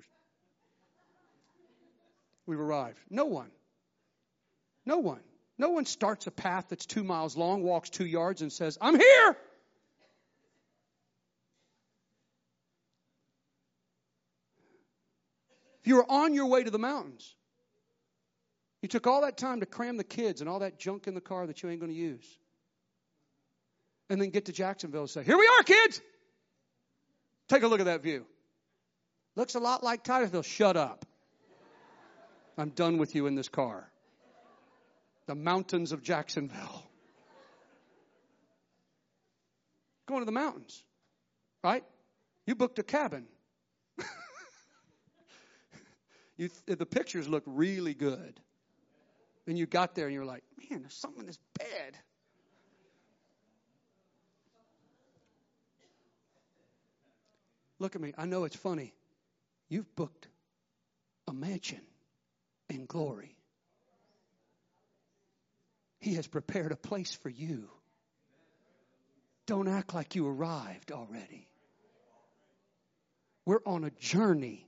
We've arrived. No one. No one. No one starts a path that's two miles long, walks two yards, and says, I'm here. If you were on your way to the mountains, you took all that time to cram the kids and all that junk in the car that you ain't going to use. And then get to Jacksonville and say, here we are, kids. Take a look at that view. Looks a lot like Titusville. Shut up. I'm done with you in this car. The mountains of Jacksonville. Going to the mountains, right? You booked a cabin. you, the pictures look really good. And you got there and you're like, man, there's something in this bed. Look at me. I know it's funny. You've booked a mansion in glory. He has prepared a place for you. Don't act like you arrived already. We're on a journey.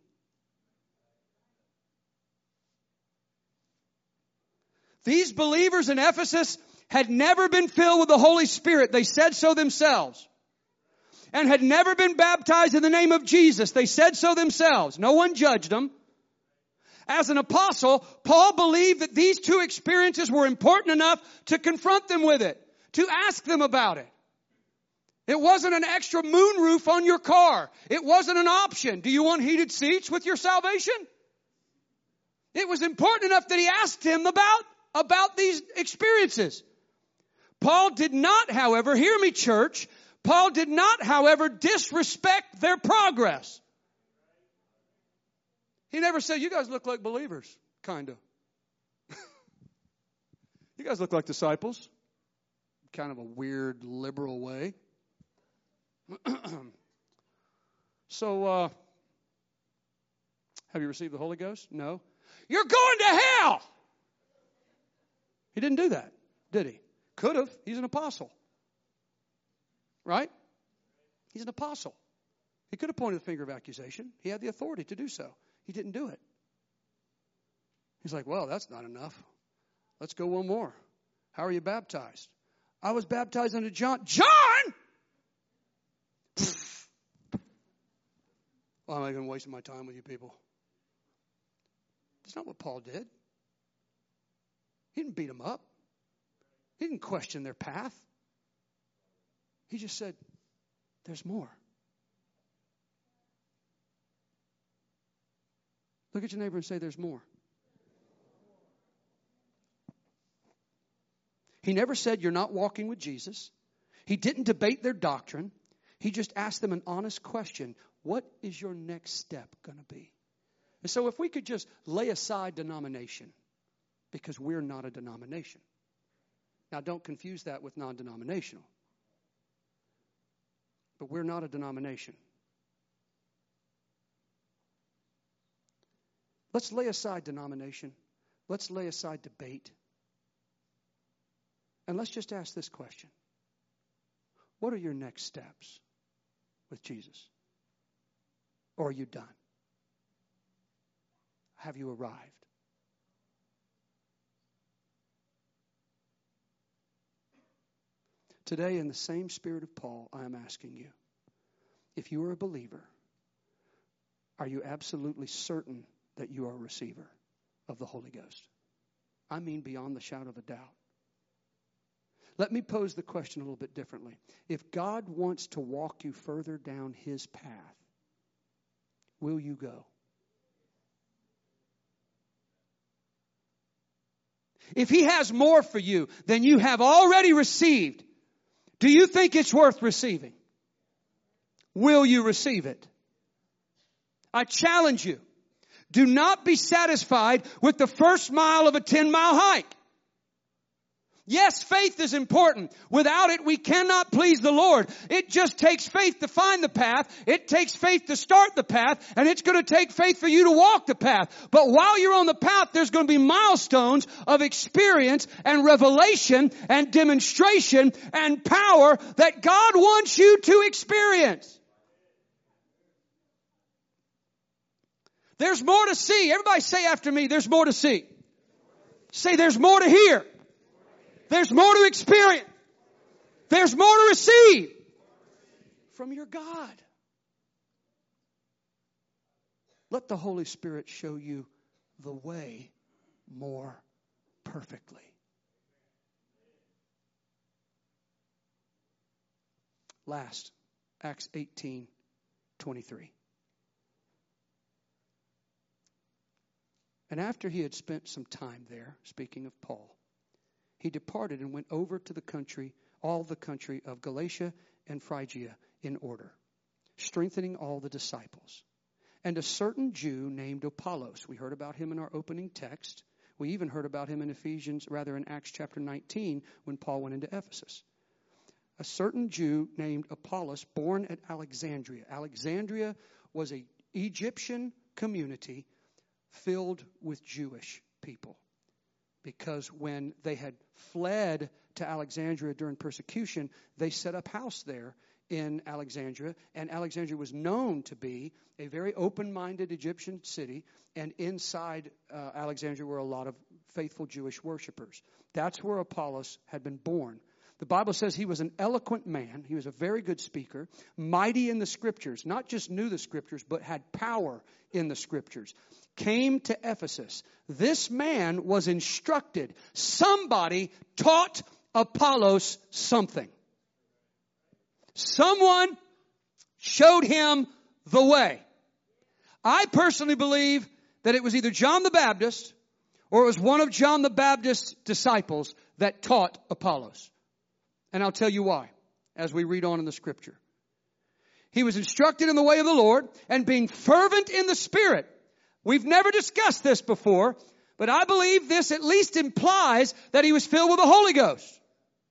These believers in Ephesus had never been filled with the Holy Spirit. They said so themselves. And had never been baptized in the name of Jesus. They said so themselves. No one judged them. As an apostle, Paul believed that these two experiences were important enough to confront them with it, to ask them about it. It wasn't an extra moonroof on your car. It wasn't an option. Do you want heated seats with your salvation? It was important enough that he asked him about, about these experiences. Paul did not, however, hear me, church, Paul did not, however, disrespect their progress. He never said, you guys look like believers, kind of. You guys look like disciples. Kind of a weird liberal way. So, uh, have you received the Holy Ghost? No. You're going to hell! He didn't do that, did he? Could have. He's an apostle. Right? He's an apostle. He could have pointed the finger of accusation. He had the authority to do so. He didn't do it. He's like, well, that's not enough. Let's go one more. How are you baptized? I was baptized under John. John? Well, I'm not even wasting my time with you people. That's not what Paul did. He didn't beat them up. He didn't question their path. He just said, there's more. Look at your neighbor and say, there's more. He never said you're not walking with Jesus. He didn't debate their doctrine. He just asked them an honest question. What is your next step going to be? And so if we could just lay aside denomination, because we're not a denomination. Now don't confuse that with non-denominational. But we're not a denomination. Let's lay aside denomination. Let's lay aside debate. And let's just ask this question. What are your next steps with Jesus? Or are you done? Have you arrived? Today, in the same spirit of Paul, I am asking you, if you are a believer, are you absolutely certain that you are a receiver of the Holy Ghost? I mean beyond the shadow of a doubt. Let me pose the question a little bit differently. If God wants to walk you further down His path, will you go? If He has more for you than you have already received, do you think it's worth receiving? Will you receive it? I challenge you. Do not be satisfied with the first mile of a ten-mile hike. Yes, faith is important. Without it, we cannot please the Lord. It just takes faith to find the path. It takes faith to start the path. And it's going to take faith for you to walk the path. But while you're on the path, there's going to be milestones of experience and revelation and demonstration and power that God wants you to experience. There's more to see. Everybody say after me, there's more to see. Say there's more to hear. There's more to experience. There's more to receive from your God. Let the Holy Spirit show you the way more perfectly. Last, Acts eighteen twenty-three. And after he had spent some time there, speaking of Paul, he departed and went over to the country, all the country of Galatia and Phrygia in order, strengthening all the disciples. And a certain Jew named Apollos, we heard about him in our opening text. We even heard about him in Ephesians, rather in Acts chapter nineteen, when Paul went into Ephesus. A certain Jew named Apollos, born at Alexandria. Alexandria was an Egyptian community filled with Jewish people. Because when they had fled to Alexandria during persecution, they set up house there in Alexandria. And Alexandria was known to be a very open-minded Egyptian city. And inside uh, Alexandria were a lot of faithful Jewish worshipers. That's where Apollos had been born. The Bible says he was an eloquent man. He was a very good speaker, mighty in the Scriptures. Not just knew the Scriptures, but had power in the Scriptures. Came to Ephesus. This man was instructed. Somebody taught Apollos something. Someone showed him the way. I personally believe that it was either John the Baptist or it was one of John the Baptist's disciples that taught Apollos. And I'll tell you why, as we read on in the Scripture. He was instructed in the way of the Lord, and being fervent in the Spirit. We've never discussed this before, but I believe this at least implies that he was filled with the Holy Ghost.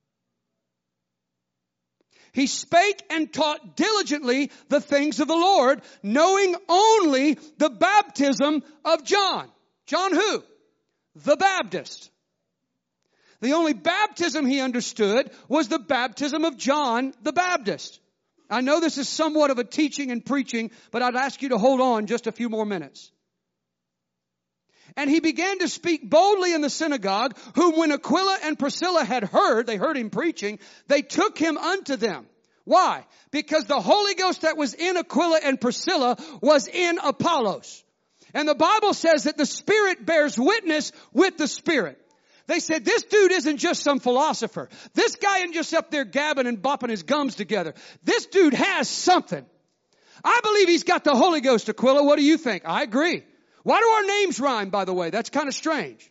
He spake and taught diligently the things of the Lord, knowing only the baptism of John. John who? The Baptist. The only baptism he understood was the baptism of John the Baptist. I know this is somewhat of a teaching and preaching, but I'd ask you to hold on just a few more minutes. And he began to speak boldly in the synagogue, whom when Aquila and Priscilla had heard, they heard him preaching, they took him unto them. Why? Because the Holy Ghost that was in Aquila and Priscilla was in Apollos. And the Bible says that the Spirit bears witness with the Spirit. They said, this dude isn't just some philosopher. This guy isn't just up there gabbing and bopping his gums together. This dude has something. I believe he's got the Holy Ghost, Aquila. What do you think? I agree. Why do our names rhyme, by the way? That's kind of strange.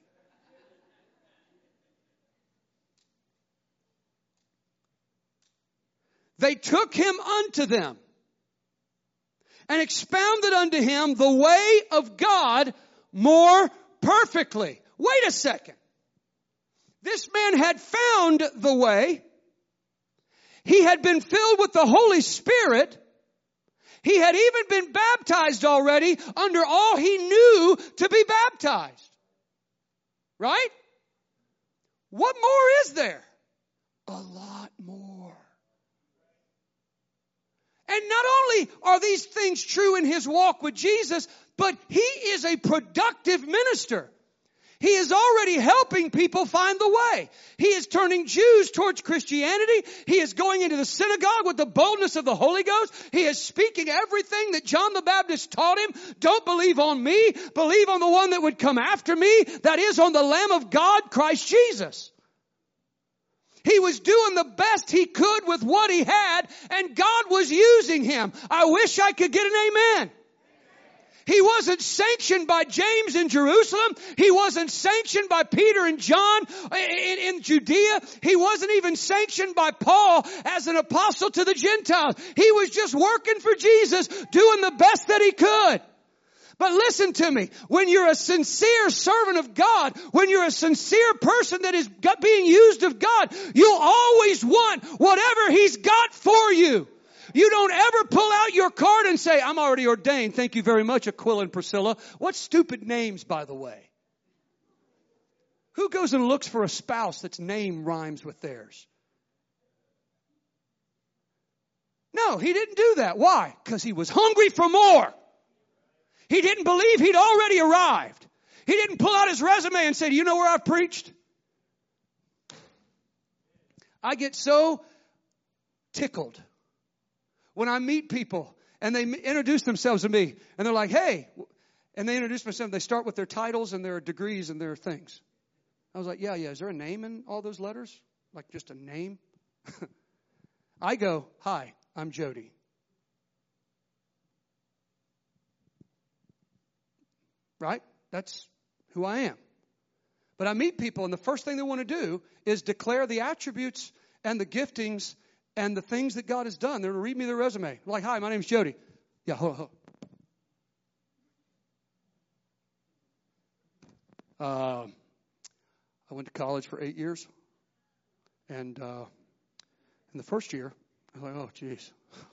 They took him unto them and expounded unto him the way of God more perfectly. Wait a second. This man had found the way. He had been filled with the Holy Spirit. He had even been baptized already under all he knew to be baptized. Right? What more is there? A lot more. And not only are these things true in his walk with Jesus, but he is a productive minister. He is already helping people find the way. He is turning Jews towards Christianity. He is going into the synagogue with the boldness of the Holy Ghost. He is speaking everything that John the Baptist taught him. Don't believe on me. Believe on the one that would come after me. That is on the Lamb of God, Christ Jesus. He was doing the best he could with what he had, and God was using him. I wish I could get an amen. He wasn't sanctioned by James in Jerusalem. He wasn't sanctioned by Peter and John in, in Judea. He wasn't even sanctioned by Paul as an apostle to the Gentiles. He was just working for Jesus, doing the best that he could. But listen to me, when you're a sincere servant of God, when you're a sincere person that is being used of God, you'll always want whatever he's got for you. You don't ever pull out your card and say, I'm already ordained. Thank you very much, Aquila and Priscilla. What stupid names, by the way. Who goes and looks for a spouse that's name rhymes with theirs? No, he didn't do that. Why? Because he was hungry for more. He didn't believe he'd already arrived. He didn't pull out his resume and say, do you know where I've preached? I get so tickled when I meet people and they introduce themselves to me and they're like, hey, and they introduce themselves. They start with their titles and their degrees and their things. I was like, yeah, yeah. Is there a name in all those letters? Like just a name? I go, hi, I'm Jody. Right? That's who I am. But I meet people and the first thing they want to do is declare the attributes and the giftings and the things that God has done. They're going to read me their resume. Like, hi, my name's Jody. Yeah, hold on, hold on. Uh, I went to college for eight years. And uh, in the first year, I was like, oh, geez.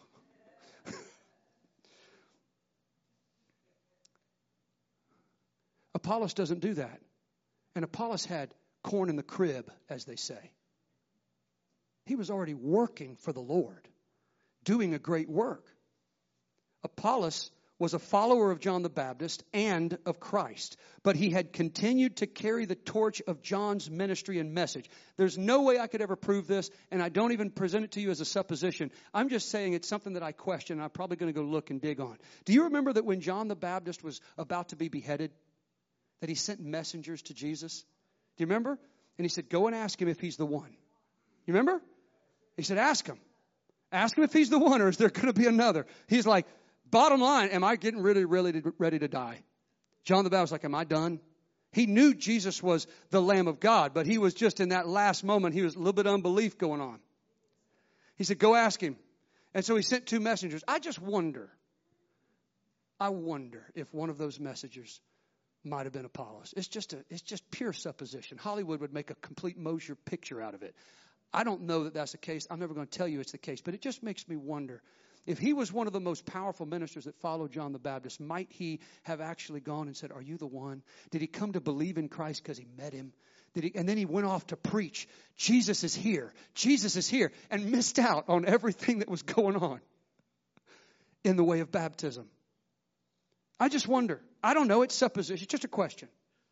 Apollos doesn't do that. And Apollos had corn in the crib, as they say. He was already working for the Lord, doing a great work. Apollos was a follower of John the Baptist and of Christ, but he had continued to carry the torch of John's ministry and message. There's no way I could ever prove this, and I don't even present it to you as a supposition. I'm just saying it's something that I question, and I'm probably going to go look and dig on. Do you remember that when John the Baptist was about to be beheaded, that he sent messengers to Jesus? Do you remember? And he said, go and ask him if he's the one. You remember? He said, ask him. Ask him if he's the one, or is there going to be another? He's like, bottom line, am I getting really, really ready to die? John the Baptist was like, am I done? He knew Jesus was the Lamb of God, but he was just in that last moment, he was a little bit of unbelief going on. He said, go ask him. And so he sent two messengers. I just wonder, I wonder if one of those messengers might have been Apollos. It's just a, it's just pure supposition. Hollywood would make a complete Mosher picture out of it. I don't know that that's the case. I'm never going to tell you it's the case, but it just makes me wonder. If he was one of the most powerful ministers that followed John the Baptist, might he have actually gone and said, are you the one? Did he come to believe in Christ because he met him? Did he, and then he went off to preach, Jesus is here, Jesus is here, and missed out on everything that was going on in the way of baptism. I just wonder. I don't know. It's supposition. It's just a question.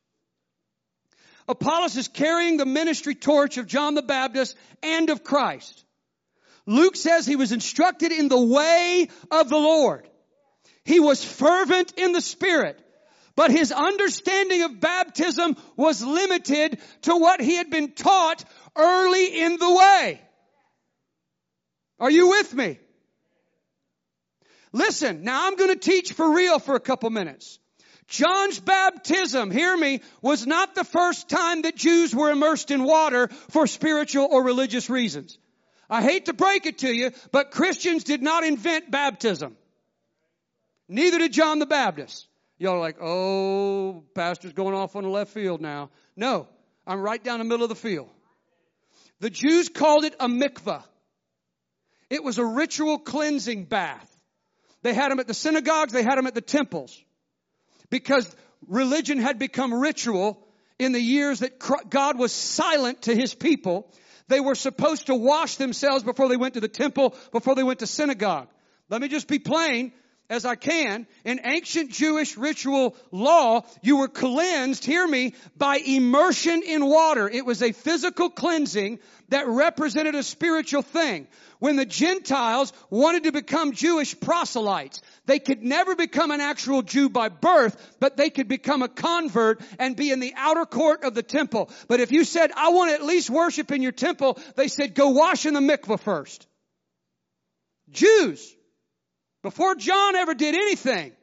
Apollos is carrying the ministry torch of John the Baptist and of Christ. Luke says he was instructed in the way of the Lord. He was fervent in the Spirit. But his understanding of baptism was limited to what he had been taught early in the way. Are you with me? Listen, now I'm going to teach for real for a couple minutes. John's baptism, hear me, was not the first time that Jews were immersed in water for spiritual or religious reasons. I hate to break it to you, but Christians did not invent baptism. Neither did John the Baptist. Y'all are like, oh, pastor's going off on the left field now. No, I'm right down the middle of the field. The Jews called it a mikvah. It was a ritual cleansing bath. They had them at the synagogues. They had them at the temples. Because religion had become ritual in the years that God was silent to his people. They were supposed to wash themselves before they went to the temple, before they went to synagogue. Let me just be plain as I can. In ancient Jewish ritual law, you were cleansed, hear me, by immersion in water. It was a physical cleansing that represented a spiritual thing. When the Gentiles wanted to become Jewish proselytes, they could never become an actual Jew by birth, but they could become a convert and be in the outer court of the temple. But if you said, I want to at least worship in your temple, they said, go wash in the mikvah first. Jews, before John ever did anything.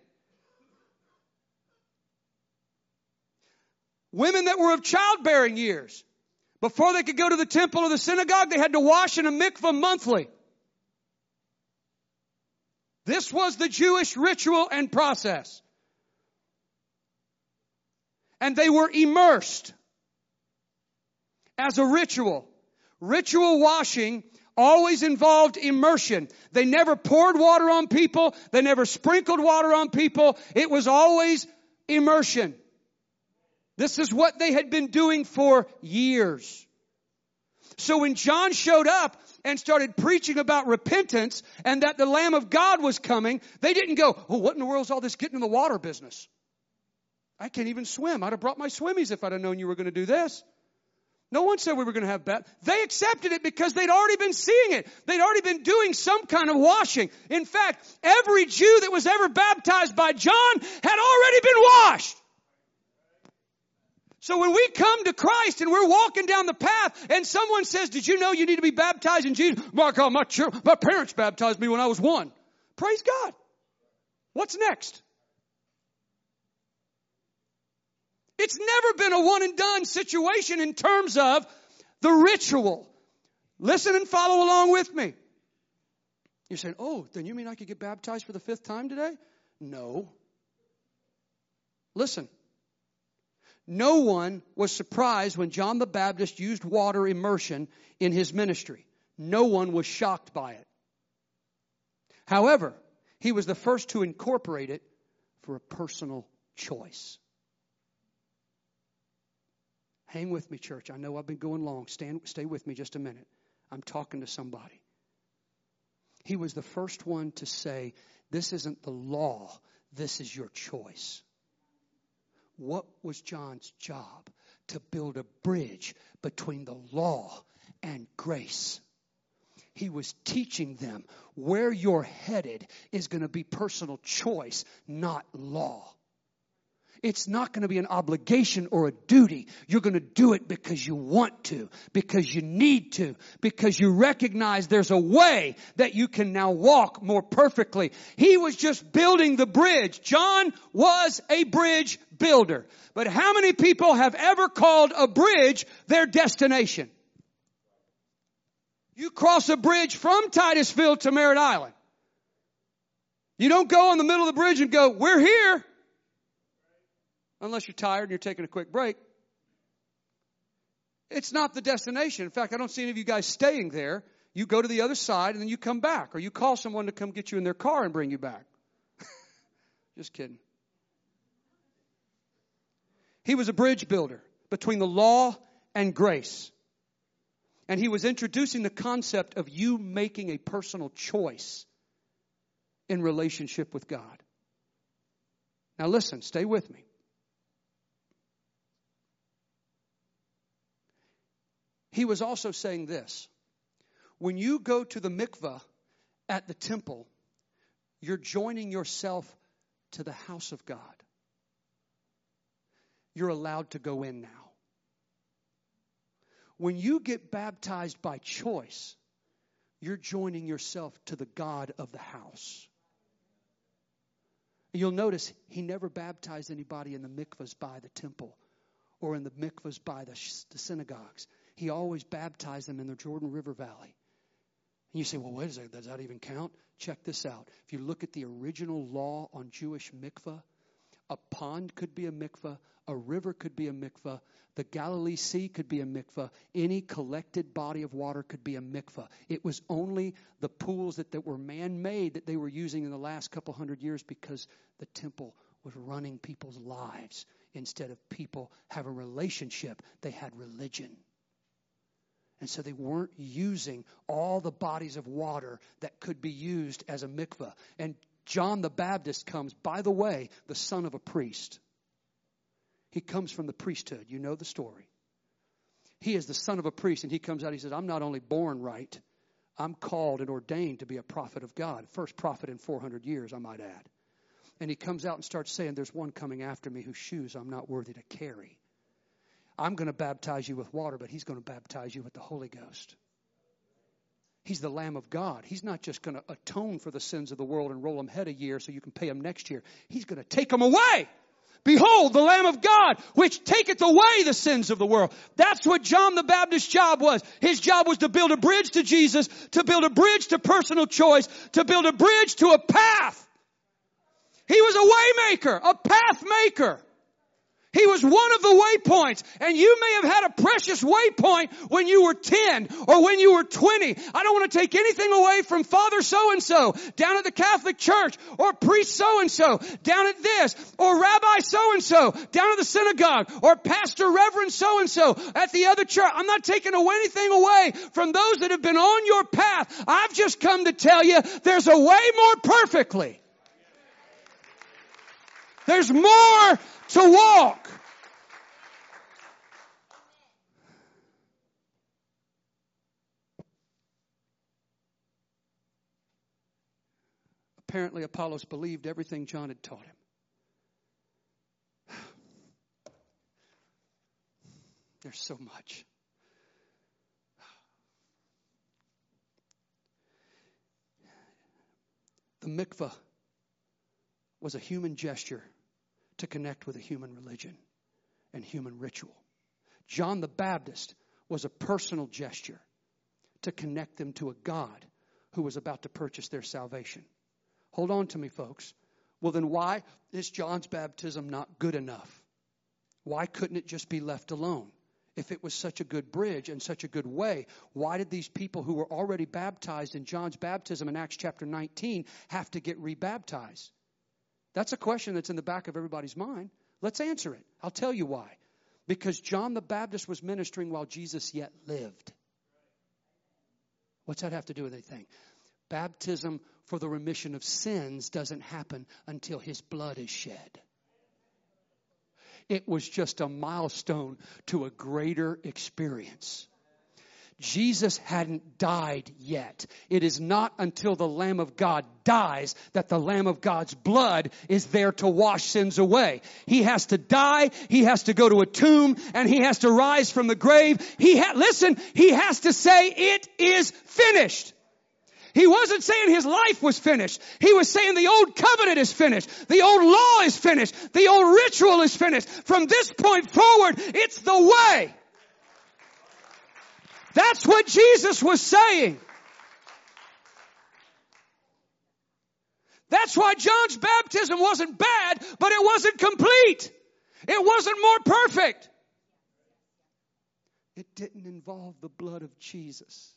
Women that were of childbearing years, before they could go to the temple or the synagogue, they had to wash in a mikvah monthly. This was the Jewish ritual and process. And they were immersed as a ritual. Ritual washing always involved immersion. They never poured water on people. They never sprinkled water on people. It was always immersion. This is what they had been doing for years. So when John showed up and started preaching about repentance and that the Lamb of God was coming, they didn't go, oh, what in the world is all this getting in the water business? I can't even swim. I'd have brought my swimmies if I'd have known you were going to do this. No one said we were going to have baptism. They accepted it because they'd already been seeing it. They'd already been doing some kind of washing. In fact, every Jew that was ever baptized by John had already been washed. So when we come to Christ and we're walking down the path and someone says, did you know you need to be baptized in Jesus? My God, my, church, my parents baptized me when I was one. Praise God. What's next? It's never been a one and done situation in terms of the ritual. Listen and follow along with me. You're saying, oh, then you mean I could get baptized for the fifth time today? No. Listen. No one was surprised when John the Baptist used water immersion in his ministry. No one was shocked by it. However, he was the first to incorporate it for a personal choice. Hang with me, church. I know I've been going long. Stand, stay with me just a minute. I'm talking to somebody. He was the first one to say, this isn't the law. This is your choice. What was John's job? To build a bridge between the law and grace. He was teaching them where you're headed is going to be personal choice, not law. It's not going to be an obligation or a duty. You're going to do it because you want to, because you need to, because you recognize there's a way that you can now walk more perfectly. He was just building the bridge. John was a bridge builder. But how many people have ever called a bridge their destination? You cross a bridge from Titusville to Merritt Island. You don't go in the middle of the bridge and go, we're here. Unless you're tired and you're taking a quick break. It's not the destination. In fact, I don't see any of you guys staying there. You go to the other side and then you come back. Or you call someone to come get you in their car and bring you back. Just kidding. He was a bridge builder between the law and grace. And he was introducing the concept of you making a personal choice in relationship with God. Now listen, stay with me. He was also saying this. When you go to the mikvah at the temple, you're joining yourself to the house of God. you're allowed to go in now. When you get baptized by choice, you're joining yourself to the God of the house. You'll notice he never baptized anybody in the mikvahs by the temple or in the mikvahs by the, the synagogues. He always baptized them in the Jordan River Valley. And you say, well, wait a second, does that even count? Check this out. If you look at the original law on Jewish mikvah, a pond could be a mikvah, a river could be a mikvah, the Galilee Sea could be a mikvah, any collected body of water could be a mikvah. It was only the pools that, that were man-made that they were using in the last couple hundred years because the temple was running people's lives. Instead of people have a relationship, they had religion. And so they weren't using all the bodies of water that could be used as a mikvah. And John the Baptist comes, by the way, the son of a priest. He comes from the priesthood. You know the story. He is the son of a priest, and he comes out, he says, I'm not only born right, I'm called and ordained to be a prophet of God. First prophet in four hundred years, I might add. And he comes out and starts saying, there's one coming after me whose shoes I'm not worthy to carry. I'm going to baptize you with water, but he's going to baptize you with the Holy Ghost. He's the Lamb of God. He's not just going to atone for the sins of the world and roll them ahead a year so you can pay them next year. He's going to take them away. Behold, the Lamb of God, which taketh away the sins of the world. That's what John the Baptist's job was. His job was to build a bridge to Jesus, to build a bridge to personal choice, to build a bridge to a path. He was a way maker, a path maker. He was one of the waypoints. And you may have had a precious waypoint when you were ten or when you were twenty. I don't want to take anything away from Father so-and-so down at the Catholic Church or priest so-and-so down at this or Rabbi so-and-so down at the synagogue or Pastor Reverend so-and-so at the other church. I'm not taking away anything away from those that have been on your path. I've just come to tell you there's a way more perfectly. There's more to walk. Apparently, Apollos believed everything John had taught him. There's so much. The mikvah was a human gesture to connect with a human religion and human ritual. John the Baptist was a personal gesture to connect them to a God who was about to purchase their salvation. Hold on to me, folks. Well, then why is John's baptism not good enough? Why couldn't it just be left alone? If it was such a good bridge and such a good way, why did these people who were already baptized in John's baptism in Acts chapter nineteen have to get rebaptized? That's a question that's in the back of everybody's mind. Let's answer it. I'll tell you why. Because John the Baptist was ministering while Jesus yet lived. What's that have to do with anything? Baptism for the remission of sins doesn't happen until his blood is shed. It was just a milestone to a greater experience. Jesus hadn't died yet. It is not until the Lamb of God dies that the Lamb of God's blood is there to wash sins away. He has to die. He has to go to a tomb and he has to rise from the grave. He ha- listen, he has to say it is finished. He wasn't saying his life was finished. He was saying the old covenant is finished. The old law is finished. The old ritual is finished. From this point forward, it's the way. That's what Jesus was saying. That's why John's baptism wasn't bad, but it wasn't complete. It wasn't more perfect. It didn't involve the blood of Jesus.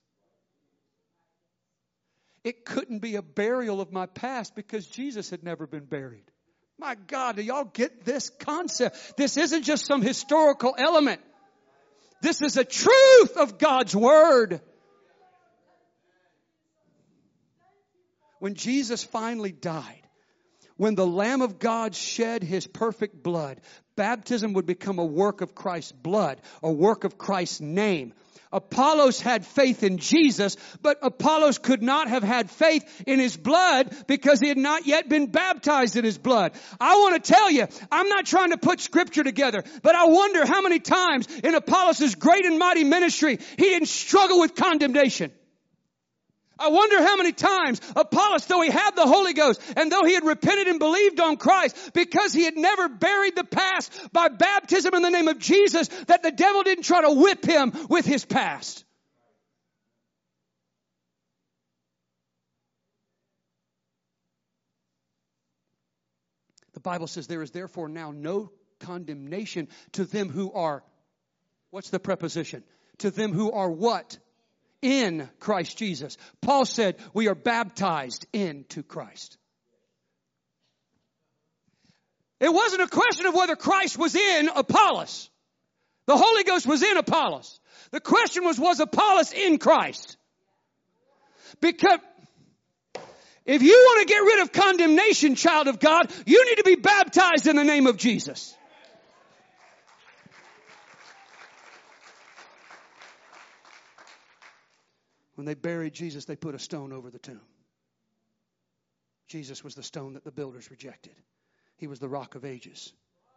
It couldn't be a burial of my past because Jesus had never been buried. My God, do y'all get this concept? This isn't just some historical element. This is a truth of God's Word. When Jesus finally died, when the Lamb of God shed His perfect blood, Baptism would become a work of Christ's blood, a work of Christ's name. Apollos had faith in Jesus, but Apollos could not have had faith in his blood because he had not yet been baptized in his blood. I want to tell you, I'm not trying to put scripture together, but I wonder how many times in Apollos' great and mighty ministry he didn't struggle with condemnation. I wonder how many times Apollos, though he had the Holy Ghost and though he had repented and believed on Christ, because he had never buried the past by baptism in the name of Jesus, that the devil didn't try to whip him with his past. The Bible says there is therefore now no condemnation to them who are, what's the preposition? To them who are what? In Christ Jesus. Paul said we are baptized into Christ. It wasn't a question of whether Christ was in Apollos. The Holy Ghost was in Apollos. The question was, was Apollos in Christ? Because if you want to get rid of condemnation, child of God, you need to be baptized in the name of Jesus. When they buried Jesus, they put a stone over the tomb. Jesus was the stone that the builders rejected. He was the rock of ages.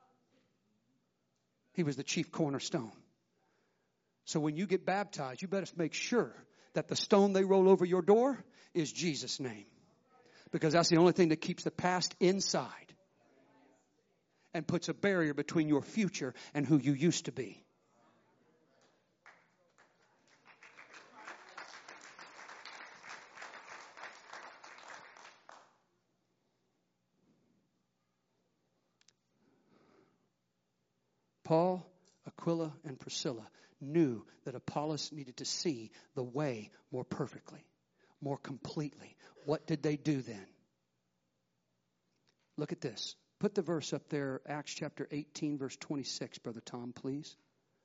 He was the chief cornerstone. So when you get baptized, you better make sure that the stone they roll over your door is Jesus' name. Because that's the only thing that keeps the past inside and puts a barrier between your future and who you used to be. Paul, Aquila, and Priscilla knew that Apollos needed to see the way more perfectly, more completely. What did they do then? Look at this. Put the verse up there, Acts chapter eighteen, verse twenty-six, Brother Tom, please.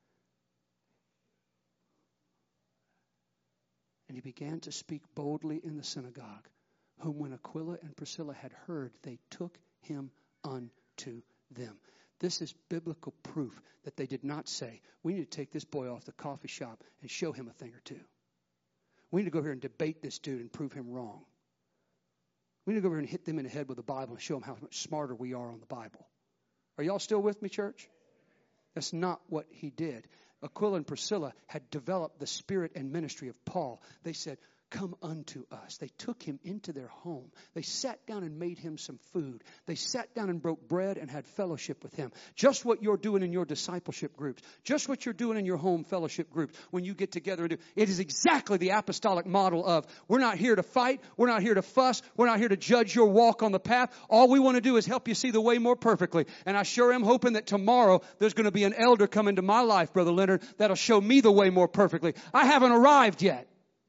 And he began to speak boldly in the synagogue, whom when Aquila and Priscilla had heard, they took him unto them. This is biblical proof that they did not say, we need to take this boy off the coffee shop and show him a thing or two. We need to go here and debate this dude and prove him wrong. We need to go over here and hit them in the head with the Bible and show them how much smarter we are on the Bible. Are y'all still with me, church? That's not what he did. Aquila and Priscilla had developed the spirit and ministry of Paul. They said, come unto us. They took him into their home. They sat down and made him some food. They sat down and broke bread and had fellowship with him. Just what you're doing in your discipleship groups. Just what you're doing in your home fellowship groups when you get together and do. It is exactly the apostolic model of, we're not here to fight. We're not here to fuss. We're not here to judge your walk on the path. All we want to do is help you see the way more perfectly. And I sure am hoping that tomorrow there's going to be an elder come into my life, Brother Leonard, that'll show me the way more perfectly. I haven't arrived yet.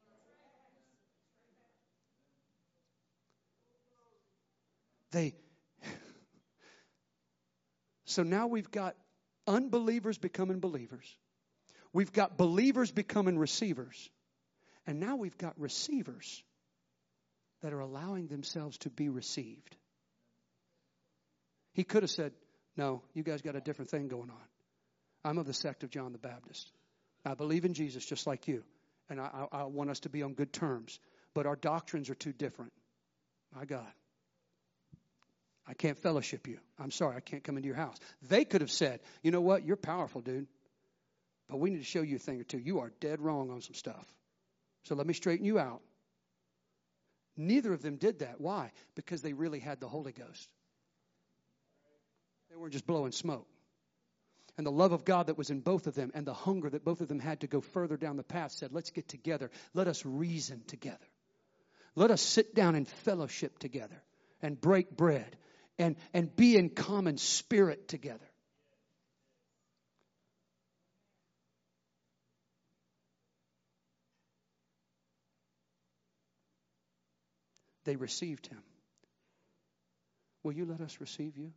They, so now we've got unbelievers becoming believers. We've got believers becoming receivers. And now we've got receivers that are allowing themselves to be received. He could have said, no, you guys got a different thing going on. I'm of the sect of John the Baptist. I believe in Jesus just like you. And I, I, I want us to be on good terms. But our doctrines are too different. My God. I can't fellowship you. I'm sorry, I can't come into your house. They could have said, you know what, you're powerful, dude. But we need to show you a thing or two. You are dead wrong on some stuff. So let me straighten you out. Neither of them did that. Why? Because they really had the Holy Ghost. They weren't just blowing smoke. And the love of God that was in both of them and the hunger that both of them had to go further down the path said, let's get together. Let us reason together. Let us sit down and fellowship together and break bread. And, and be in common spirit together. They received him. Will you let us receive you?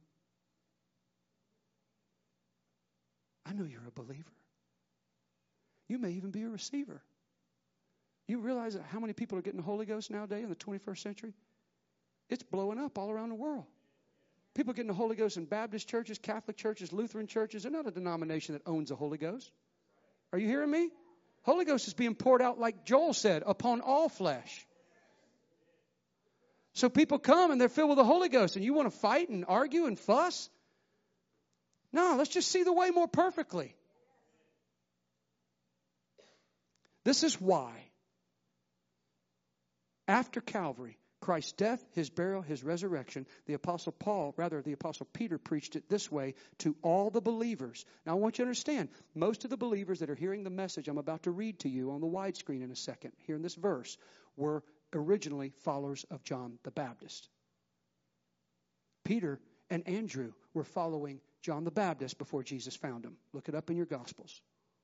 I know you're a believer. You may even be a receiver. You realize how many people are getting the Holy Ghost nowadays in the twenty-first century? It's blowing up all around the world. People getting the Holy Ghost in Baptist churches, Catholic churches, Lutheran churches. They're not a denomination that owns the Holy Ghost. Are you hearing me? Holy Ghost is being poured out, like Joel said, upon all flesh. So people come and they're filled with the Holy Ghost, and you want to fight and argue and fuss? No, let's just see the way more perfectly. This is why, after Calvary, Christ's death, His burial, His resurrection, the Apostle Paul, rather the Apostle Peter preached it this way to all the believers. Now I want you to understand, most of the believers that are hearing the message I'm about to read to you on the widescreen in a second, here in this verse, were originally followers of John the Baptist. Peter and Andrew were following John the Baptist before Jesus found him. Look it up in your Gospels.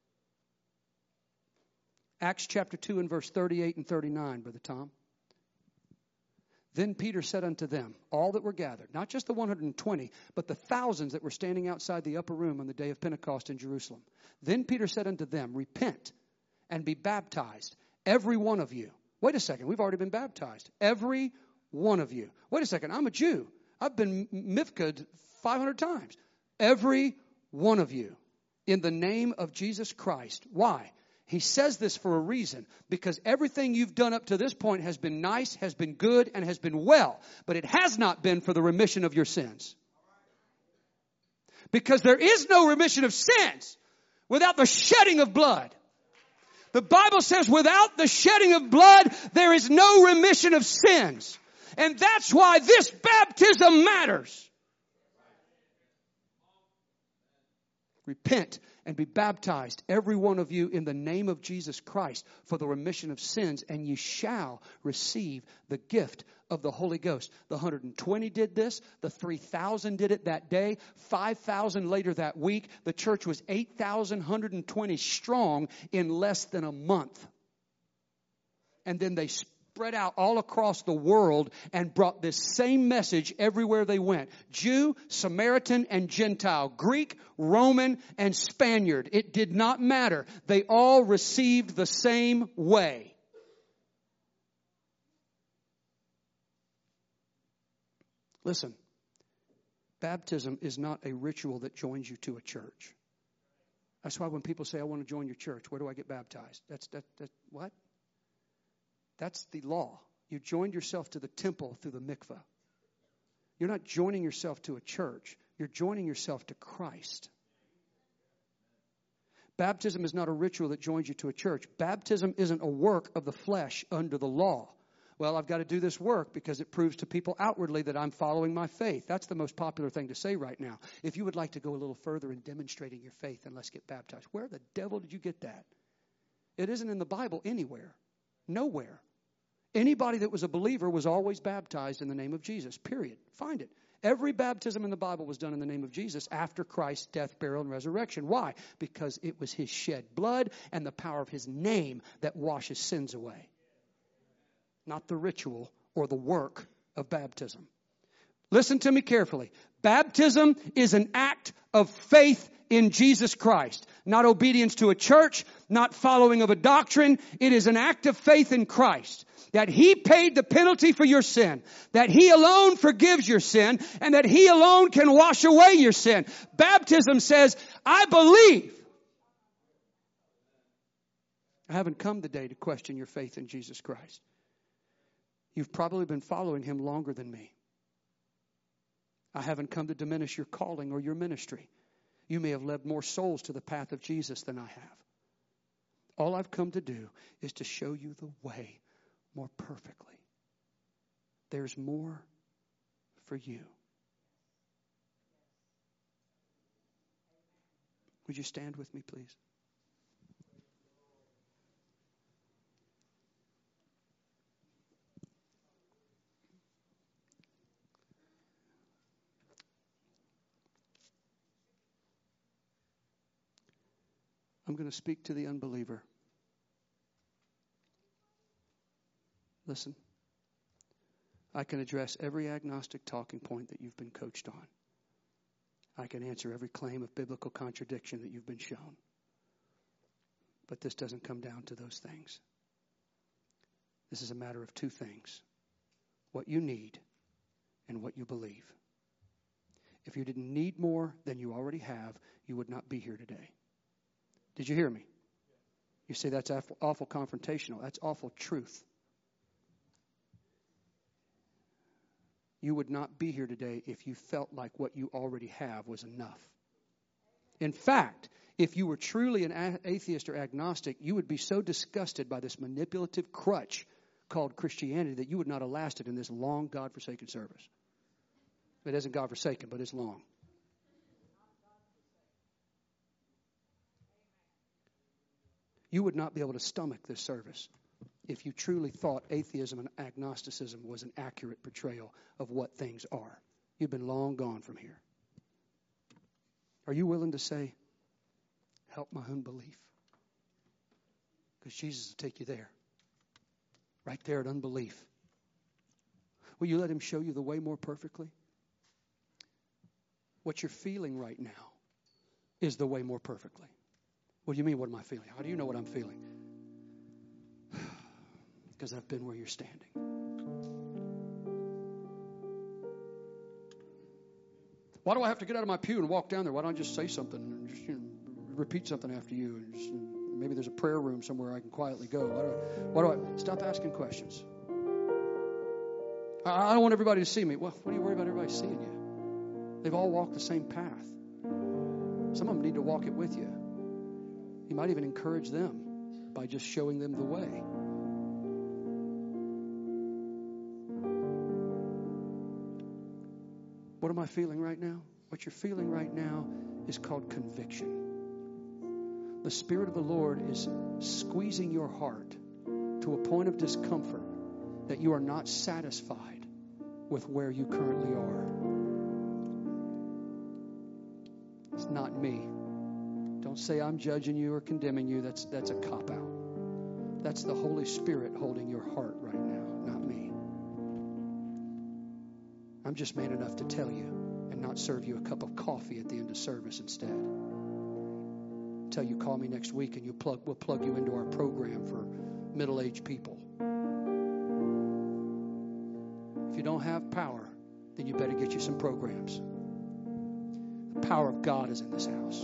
Acts chapter two and verse thirty-eight and thirty-nine, Brother Tom. Then Peter said unto them, all that were gathered, not just the one hundred twenty, but the thousands that were standing outside the upper room on the day of Pentecost in Jerusalem. Then Peter said unto them, repent and be baptized, every one of you. Wait a second, we've already been baptized. Every one of you. Wait a second, I'm a Jew. I've been mifka'd five hundred times. Every one of you in the name of Jesus Christ. Why? He says this for a reason, because everything you've done up to this point has been nice, has been good, and has been well, but it has not been for the remission of your sins. Because there is no remission of sins without the shedding of blood. The Bible says without the shedding of blood, there is no remission of sins. And that's why this baptism matters. Repent and be baptized, every one of you, in the name of Jesus Christ for the remission of sins, and ye shall receive the gift of the Holy Ghost. The one hundred twenty did this. The three thousand did it that day. five thousand later that week. The church was eight thousand one hundred twenty strong in less than a month. And then they spread out all across the world and brought this same message everywhere they went. Jew, Samaritan, and Gentile. Greek, Roman, and Spaniard. It did not matter. They all received the same way. Listen, baptism is not a ritual that joins you to a church. That's why when people say, I want to join your church, where do I get baptized? That's, that, that, what? That's the law. You joined yourself to the temple through the mikveh. You're not joining yourself to a church. You're joining yourself to Christ. Baptism is not a ritual that joins you to a church. Baptism isn't a work of the flesh under the law. Well, I've got to do this work because it proves to people outwardly that I'm following my faith. That's the most popular thing to say right now. If you would like to go a little further in demonstrating your faith, then let's get baptized. Where the devil did you get that? It isn't in the Bible anywhere. Nowhere. Anybody that was a believer was always baptized in the name of Jesus, period. Find it. Every baptism in the Bible was done in the name of Jesus after Christ's death, burial, and resurrection. Why? Because it was His shed blood and the power of His name that washes sins away. Not the ritual or the work of baptism. Listen to me carefully. Baptism is an act of faith in Jesus Christ. Not obedience to a church, not following of a doctrine. It is an act of faith in Christ. That He paid the penalty for your sin. That He alone forgives your sin. And that He alone can wash away your sin. Baptism says, I believe. I haven't come today to question your faith in Jesus Christ. You've probably been following Him longer than me. I haven't come to diminish your calling or your ministry. You may have led more souls to the path of Jesus than I have. All I've come to do is to show you the way more perfectly. There's more for you. Would you stand with me, please? I'm going to speak to the unbeliever. Listen, I can address every agnostic talking point that you've been coached on. I can answer every claim of biblical contradiction that you've been shown. But this doesn't come down to those things. This is a matter of two things. What you need and what you believe. If you didn't need more than you already have, you would not be here today. Did you hear me? You say that's awful, awful confrontational. That's awful truth. You would not be here today if you felt like what you already have was enough. In fact, if you were truly an atheist or agnostic, you would be so disgusted by this manipulative crutch called Christianity that you would not have lasted in this long God-forsaken service. It isn't God-forsaken, but it's long. You would not be able to stomach this service if you truly thought atheism and agnosticism was an accurate portrayal of what things are. You've been long gone from here. Are you willing to say, help my unbelief? Because Jesus will take you there. Right there at unbelief. Will you let him show you the way more perfectly? What you're feeling right now is the way more perfectly. What do you mean, what am I feeling? How do you know what I'm feeling? Because I've been where you're standing. Why do I have to get out of my pew and walk down there? Why don't I just say something and just, you know, repeat something after you? And just, maybe there's a prayer room somewhere I can quietly go. Why do I, why do I stop asking questions? I, I don't want everybody to see me. Well, what do you worry about everybody seeing you? They've all walked the same path. Some of them need to walk it with you. You might even encourage them by just showing them the way. What am I feeling right now? What you're feeling right now is called conviction. The Spirit of the Lord is squeezing your heart to a point of discomfort that you are not satisfied with where you currently are. It's not me. Don't say I'm judging you or condemning you. That's, that's a cop-out. That's the Holy Spirit holding your heart right now, not me. I'm just man enough to tell you and not serve you a cup of coffee at the end of service instead. Until you call me next week and you plug, we'll plug you into our program for middle-aged people. If you don't have power, then you better get you some programs. The power of God is in this house.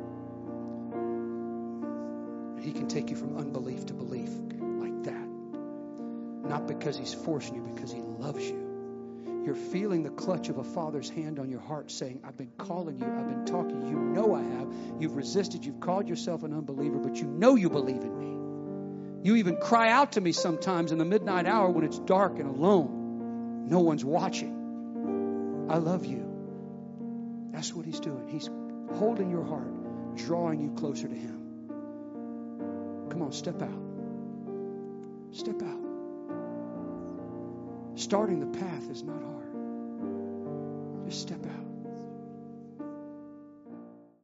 He can take you from unbelief to belief like that. Not because he's forcing you, because he loves you. You're feeling the clutch of a father's hand on your heart saying, I've been calling you, I've been talking to you. You know I have. You've resisted. You've called yourself an unbeliever, but you know you believe in me. You even cry out to me sometimes in the midnight hour when it's dark and alone. No one's watching. I love you. That's what he's doing. He's holding your heart, drawing you closer to him. Come on, step out. Step out. Starting the path is not hard. Just step out.